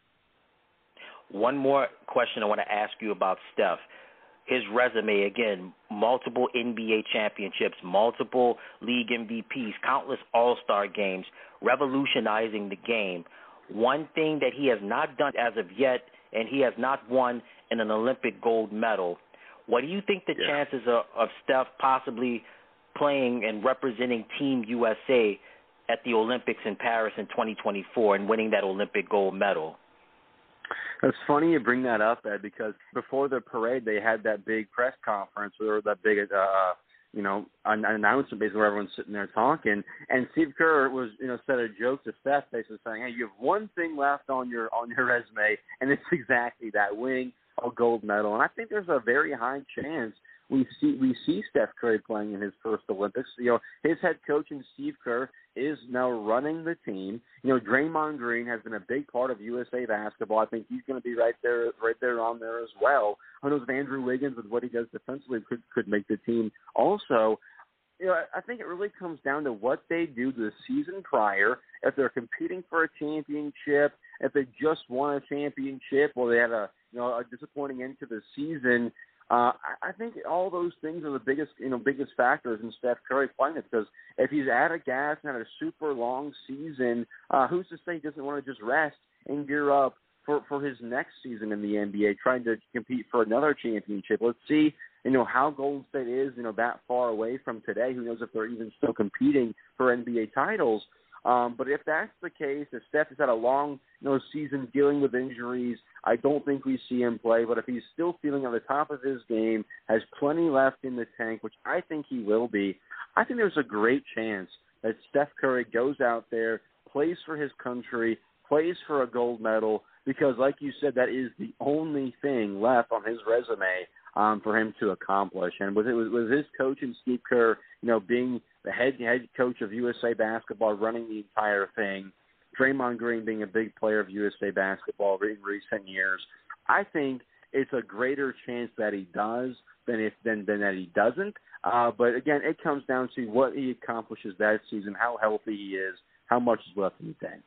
One more question I want to ask you about Steph. His resume, again, multiple NBA championships, multiple league MVPs, countless all-star games, revolutionizing the game. One thing that he has not done as of yet, and he has not won an Olympic gold medal. What do you think the chances of Steph possibly playing and representing Team USA at the Olympics in Paris in 2024 and winning that Olympic gold medal? It's funny you bring that up, Ed, because before the parade they had that big press conference or that big, an announcement basically where everyone's sitting there talking, and Steve Kerr was, said a joke to Steph, basically saying, "Hey, you have one thing left on your resume, and it's exactly that, winning a gold medal. And I think there's a very high chance we see Steph Curry playing in his first Olympics. His head coach, Steve Kerr, is now running the team. Draymond Green has been a big part of USA basketball. I think he's going to be right there on there as well. Who knows if Andrew Wiggins, with what he does defensively, could make the team also. I think it really comes down to what they do the season prior. If they're competing for a championship, if they just won a championship, or they had a disappointing end to the season. I think all those things are the biggest factors in Steph Curry playing it, because if he's out of gas and had a super long season, who's to say he doesn't want to just rest and gear up for his next season in the NBA, trying to compete for another championship. Let's see, how Golden State is, that far away from today. Who knows if they're even still competing for NBA titles. But if that's the case, if Steph has had a long season dealing with injuries, I don't think we see him play. But if he's still feeling at the top of his game, has plenty left in the tank, which I think he will be, I think there's a great chance that Steph Curry goes out there, plays for his country, plays for a gold medal, because like you said, that is the only thing left on his resume for him to accomplish. And with his coach and Steve Kerr, being the head coach of USA Basketball, running the entire thing, Draymond Green being a big player of USA Basketball in recent years, I think it's a greater chance that he does than that he doesn't. But again, it comes down to what he accomplishes that season, how healthy he is, how much is left in the tank.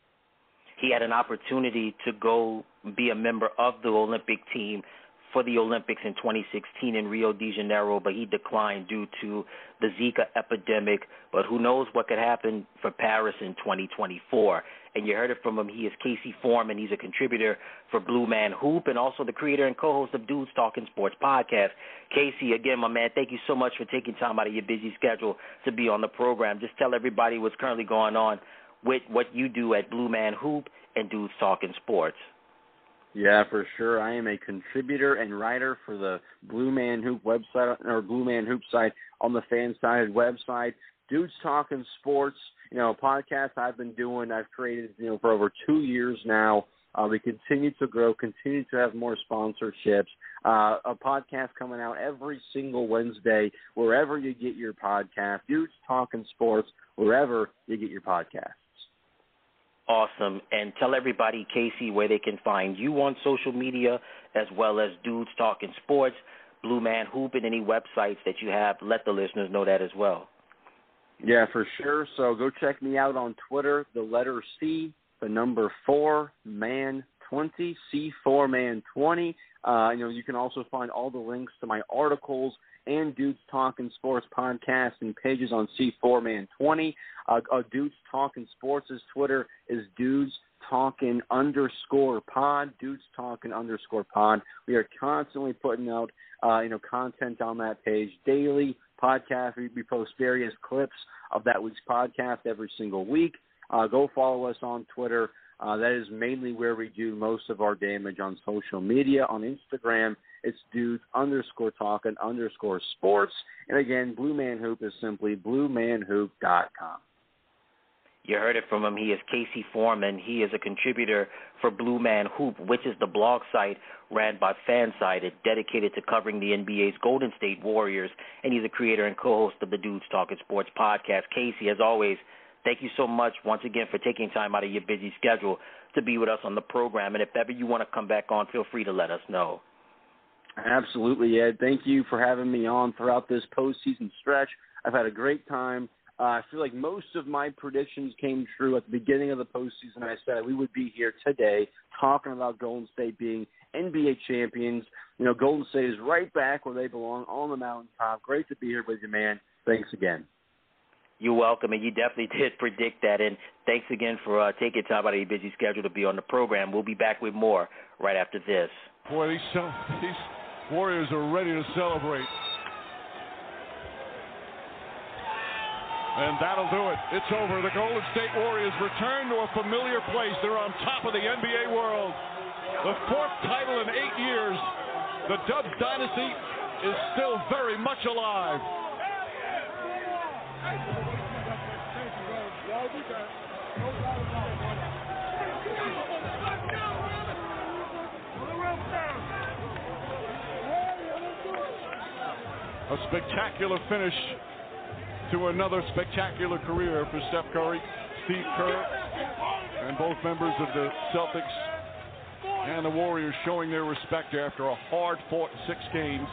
He had an opportunity to go be a member of the Olympic team for the Olympics in 2016 in Rio de Janeiro, but he declined due to the Zika epidemic. But who knows what could happen for Paris in 2024. And you heard it from him. He is Casey Foreman. He's a contributor for Blue Man Hoop and also the creator and co-host of Dudes Talking Sports podcast. Casey, again, my man, thank you so much for taking time out of your busy schedule to be on the program. Just tell everybody what's currently going on with what you do at Blue Man Hoop and Dudes Talking Sports. Yeah, for sure. I am a contributor and writer for the Blue Man Hoop website, or Blue Man Hoop site on the fan-sided website. Dudes Talking Sports, a podcast I've been doing, I've created, for over 2 years now. We continue to grow, continue to have more sponsorships. A podcast coming out every single Wednesday, wherever you get your podcast. Dudes Talking Sports, wherever you get your podcasts. Awesome. And tell everybody, Casey, where they can find you on social media, as well as Dudes Talking Sports, Blue Man Hoop, and any websites that you have. Let the listeners know that as well. Yeah, for sure. So go check me out on Twitter, the letter C, the number 4, man 20, C4man20. You can also find all the links to my articles and Dudes Talking Sports podcast and pages on C4man20. Dudes Talking Sports' Twitter is Dudes Talking _pod, Dudes Talking _pod. We are constantly putting out, content on that page daily. Podcast, we post various clips of that week's podcast every single week. Go follow us on Twitter. That is mainly where we do most of our damage on social media. On Instagram, it's Dudes _Talking _sports. And again, Blue Man Hoop is simply BlueManHoop.com. You heard it from him. He is Casey Foreman. He is a contributor for Blue Man Hoop, which is the blog site ran by Fansided, dedicated to covering the NBA's Golden State Warriors. And he's a creator and co-host of the Dudes Talking Sports podcast. Casey, as always, thank you so much once again for taking time out of your busy schedule to be with us on the program. And if ever you want to come back on, feel free to let us know. Absolutely, Ed. Thank you for having me on throughout this postseason stretch. I've had a great time. I feel like most of my predictions came true at the beginning of the postseason. I said we would be here today talking about Golden State being NBA champions. Golden State is right back where they belong, on the mountaintop. Great to be here with you, man. Thanks again. You're welcome, and you definitely did predict that. And thanks again for taking time out of your busy schedule to be on the program. We'll be back with more right after this. Boy, these Warriors are ready to celebrate. And that'll do it. It's over. The Golden State Warriors return to a familiar place. They're on top of the NBA world. The 4th title in 8 years. The Dubs dynasty is still very much alive. A spectacular finish to another spectacular career for Steph Curry, Steve Kerr, and both members of the Celtics and the Warriors showing their respect after a hard-fought 6 games.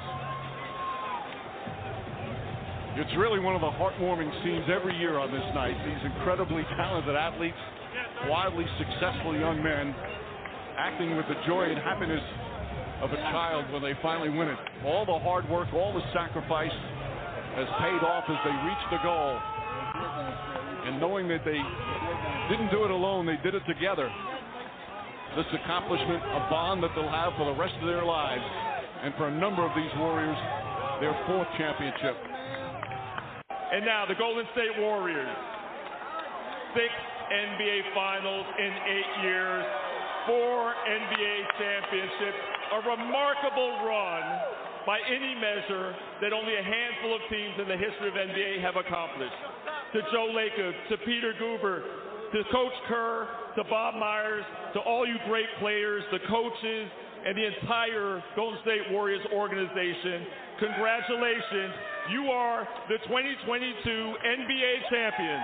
It's really one of the heartwarming scenes every year on this night. These incredibly talented athletes, wildly successful young men, acting with the joy and happiness of a child when they finally win it. All the hard work, all the sacrifice has paid off as they reach the goal. And knowing that they didn't do it alone, they did it together. This accomplishment, a bond that they'll have for the rest of their lives. And for a number of these Warriors, their 4th championship. And now the Golden State Warriors, 6 NBA Finals in 8 years, 4 NBA championships, a remarkable run by any measure that only a handful of teams in the history of NBA have accomplished. To Joe Lacob, to Peter Guber, to Coach Kerr, to Bob Myers, to all you great players, the coaches, and the entire Golden State Warriors organization, congratulations. You are the 2022 NBA champions.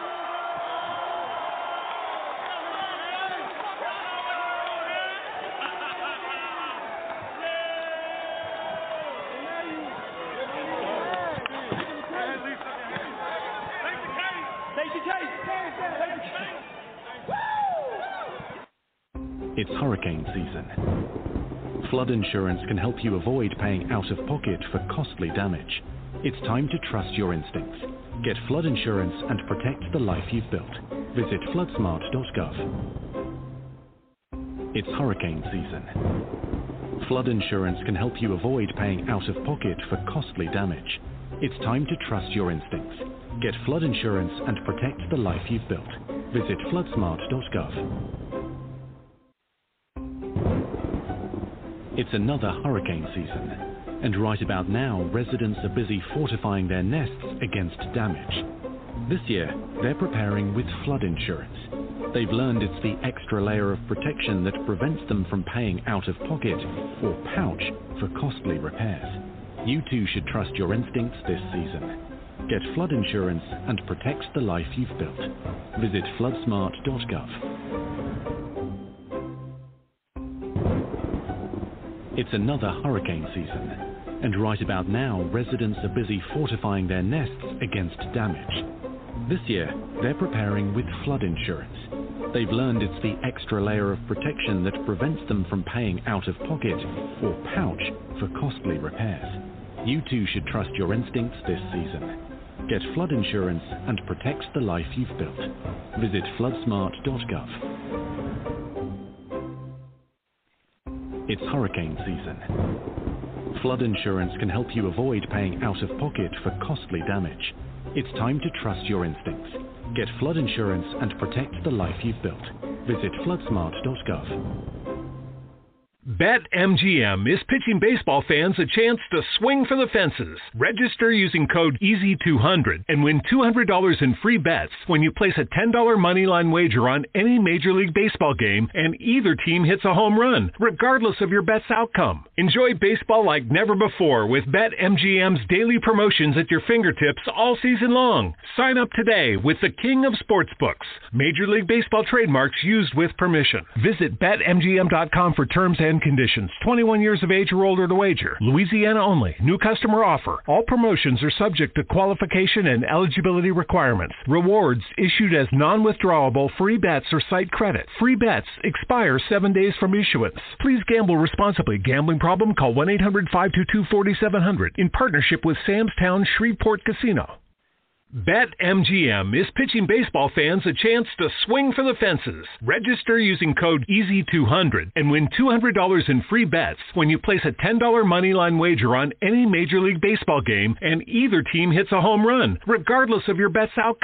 It's hurricane season. Flood insurance can help you avoid paying out of pocket for costly damage. It's time to trust your instincts. Get flood insurance and protect the life you've built. Visit floodsmart.gov. It's hurricane season. Flood insurance can help you avoid paying out of pocket for costly damage. It's time to trust your instincts. Get flood insurance and protect the life you've built. Visit floodsmart.gov. It's another hurricane season. And right about now, residents are busy fortifying their nests against damage. This year, they're preparing with flood insurance. They've learned it's the extra layer of protection that prevents them from paying out of pocket or pouch for costly repairs. You too should trust your instincts this season. Get flood insurance and protect the life you've built. Visit floodsmart.gov. It's another hurricane season. And right about now, residents are busy fortifying their nests against damage. This year, they're preparing with flood insurance. They've learned it's the extra layer of protection that prevents them from paying out of pocket or pouch for costly repairs. You too should trust your instincts this season. Get flood insurance and protect the life you've built. Visit floodsmart.gov. It's hurricane season. Flood insurance can help you avoid paying out of pocket for costly damage. It's time to trust your instincts. Get flood insurance and protect the life you've built. Visit floodsmart.gov. BetMGM is pitching baseball fans a chance to swing for the fences. Register using code EASY200 and win $200 in free bets when you place a $10 moneyline wager on any Major League Baseball game and either team hits a home run, regardless of your bet's outcome. Enjoy baseball like never before with BetMGM's daily promotions at your fingertips all season long. Sign up today with the King of Sportsbooks. Major League Baseball trademarks used with permission. Visit BetMGM.com for terms and conditions. 21 years of age or older to wager. Louisiana only. New customer offer. All promotions are subject to qualification and eligibility requirements. Rewards issued as non-withdrawable free bets or site credit. Free bets expire 7 days from issuance. Please gamble responsibly. Gambling problem? Call 1-800-522-4700 in partnership with Sam's Town Shreveport Casino. BetMGM is pitching baseball fans a chance to swing for the fences. Register using code EASY200 and win $200 in free bets when you place a $10 moneyline wager on any Major League Baseball game and either team hits a home run, regardless of your bet's outcome.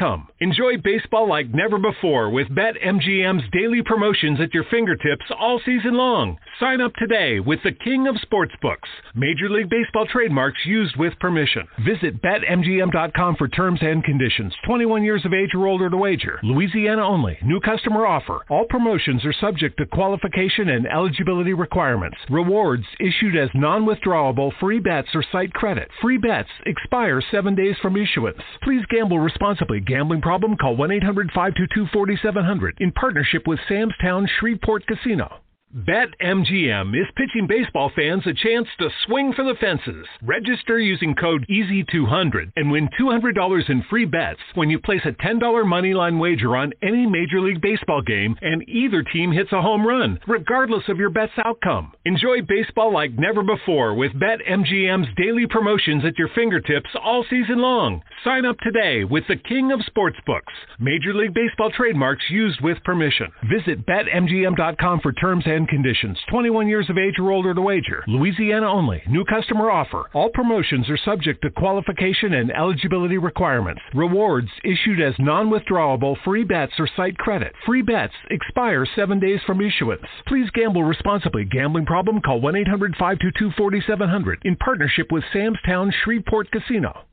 Enjoy baseball like never before with BetMGM's daily promotions at your fingertips all season long. Sign up today with the king of sportsbooks. Major League Baseball trademarks used with permission. Visit BetMGM.com for terms and conditions. 21 years of age or older to wager. Louisiana only. New customer offer. All promotions are subject to qualification and eligibility requirements. Rewards issued as non-withdrawable free bets or site credit. Free bets expire 7 days from issuance. Please gamble responsibly. Gambling problem? Call 1-800-522-4700 in partnership with Sam's Town Shreveport Casino. BetMGM is pitching baseball fans a chance to swing for the fences. Register using code EASY200 and win $200 in free bets when you place a $10 moneyline wager on any Major League Baseball game and either team hits a home run, regardless of your bet's outcome. Enjoy baseball like never before with BetMGM's daily promotions at your fingertips all season long. Sign up today with the king of sportsbooks. Major League Baseball trademarks used with permission. Visit BetMGM.com for terms and conditions. 21 years of age or older to wager. Louisiana only. New customer offer. All promotions are subject to qualification and eligibility requirements. Rewards issued as non-withdrawable free bets or site credit. Free bets expire 7 days from issuance. Please gamble responsibly. Gambling problem? Call 1-800-522-4700 in partnership with Sam's Town Shreveport Casino.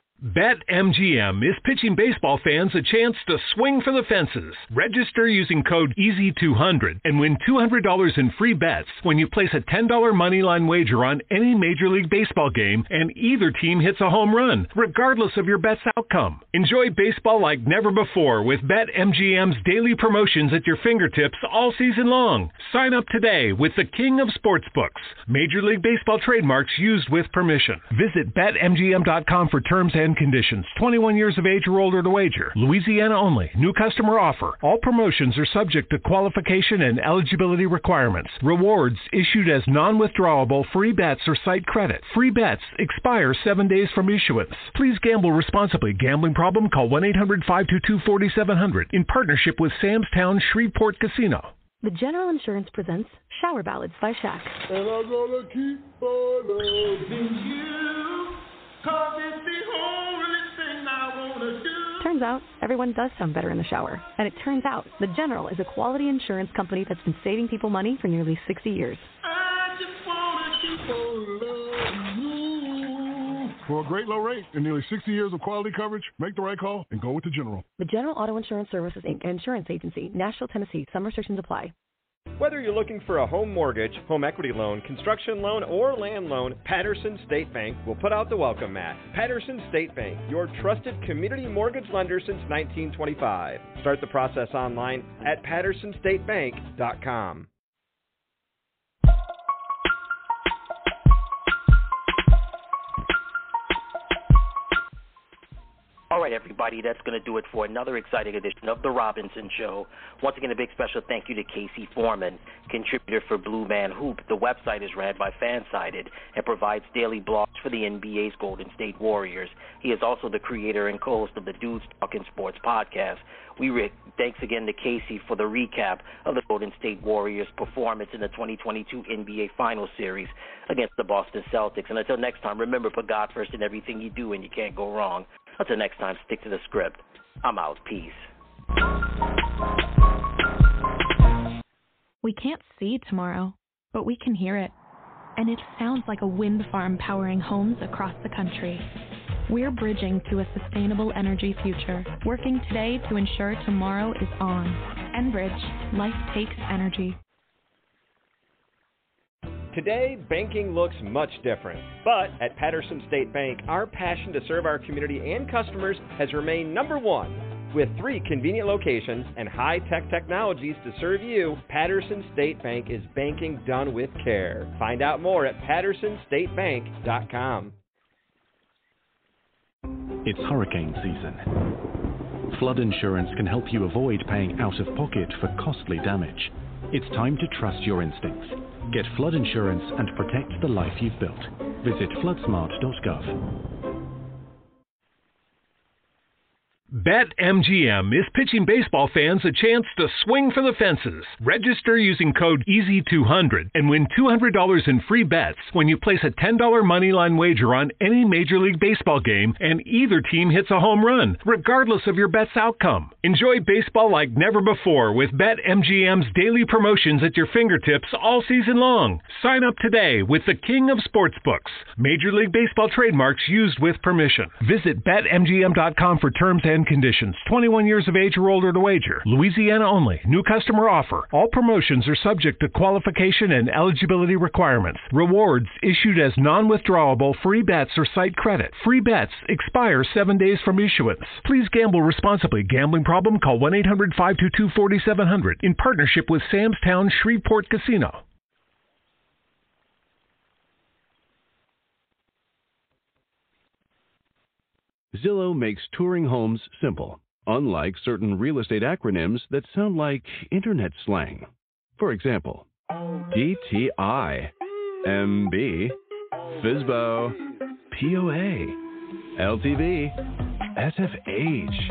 BetMGM is pitching baseball fans a chance to swing for the fences. Register using code EASY200 and win $200 in free bets when you place a $10 moneyline wager on any Major League Baseball game and either team hits a home run, regardless of your bet's outcome. Enjoy baseball like never before with BetMGM's daily promotions at your fingertips all season long. Sign up today with the king of sportsbooks. Major League Baseball trademarks used with permission. Visit BetMGM.com for terms and conditions. 21 years of age or older to wager. Louisiana only. New customer offer. All promotions are subject to qualification and eligibility requirements. Rewards issued as non-withdrawable free bets or site credit. Free bets expire 7 days from issuance. Please gamble responsibly. Gambling problem? Call 1-800-522-4700 in partnership with Sam's Town Shreveport Casino. The General Insurance presents Shower Ballads by Shaq. And I'm gonna keep on loving you, 'cause it's the only thing I wanna do. Turns out, everyone does sound better in the shower. And it turns out, The General is a quality insurance company that's been saving people money for nearly 60 years. I just wanna keep on loving you. For a great low rate and nearly 60 years of quality coverage, make the right call and go with The General. The General Auto Insurance Services, Inc., Insurance Agency, Nashville, Tennessee. Some restrictions apply. Whether you're looking for a home mortgage, home equity loan, construction loan, or land loan, Patterson State Bank will put out the welcome mat. Patterson State Bank, your trusted community mortgage lender since 1925. Start the process online at pattersonstatebank.com. All right, everybody, that's going to do it for another exciting edition of The Robinson Show. Once again, a big special thank you to Casey Foreman, contributor for Blue Man Hoop. The website is ran by Fansided and provides daily blogs for the NBA's Golden State Warriors. He is also the creator and co-host of the Dudes Talking Sports podcast. Thanks again to Casey for the recap of the Golden State Warriors' performance in the 2022 NBA Finals Series against the Boston Celtics. And until next time, remember, put God first in everything you do and you can't go wrong. Until next time, stick to the script. I'm out. Peace. We can't see tomorrow, but we can hear it. And it sounds like a wind farm powering homes across the country. We're bridging to a sustainable energy future, working today to ensure tomorrow is on. Enbridge, life takes energy. Today, banking looks much different. But at Patterson State Bank, our passion to serve our community and customers has remained number one. With 3 convenient locations and high-tech technologies to serve you, Patterson State Bank is banking done with care. Find out more at pattersonstatebank.com. It's hurricane season. Flood insurance can help you avoid paying out of pocket for costly damage. It's time to trust your instincts. Get flood insurance and protect the life you've built. Visit floodsmart.gov. BetMGM is pitching baseball fans a chance to swing for the fences. Register using code EASY200 and win $200 in free bets when you place a $10 moneyline wager on any Major League Baseball game and either team hits a home run, regardless of your bet's outcome. Enjoy baseball like never before with BetMGM's daily promotions at your fingertips all season long. Sign up today with the King of Sportsbooks. Major League Baseball trademarks used with permission. Visit BetMGM.com for terms and conditions. 21 years of age or older to wager. Louisiana only. New customer offer. All promotions are subject to qualification and eligibility requirements. Rewards issued as non-withdrawable free bets or site credit. Free bets expire 7 days from issuance. Please gamble responsibly. Gambling problem? Call 1-800-522-4700 in partnership with Sam's Town Shreveport Casino. Zillow makes touring homes simple, unlike certain real estate acronyms that sound like internet slang. For example, DTI, MB, FSBO, POA, LTV, SFH,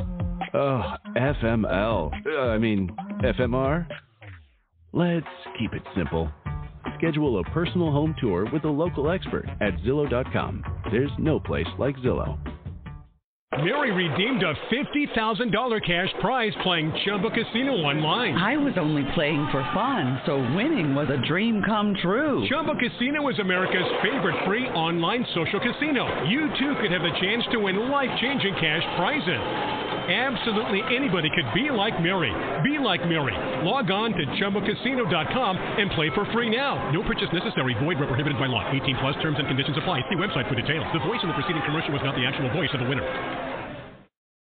FML, FMR. Let's keep it simple. Schedule a personal home tour with a local expert at Zillow.com. There's no place like Zillow. Mary redeemed a $50,000 cash prize playing Chumba Casino online. I was only playing for fun, so winning was a dream come true. Chumba Casino is America's favorite free online social casino. You too could have the chance to win life-changing cash prizes. Absolutely anybody could be like Mary. Be like Mary. Log on to ChumbaCasino.com and play for free now. No purchase necessary. Void where prohibited by law. 18 plus terms and conditions apply. See website for details. The voice in the preceding commercial was not the actual voice of the winner.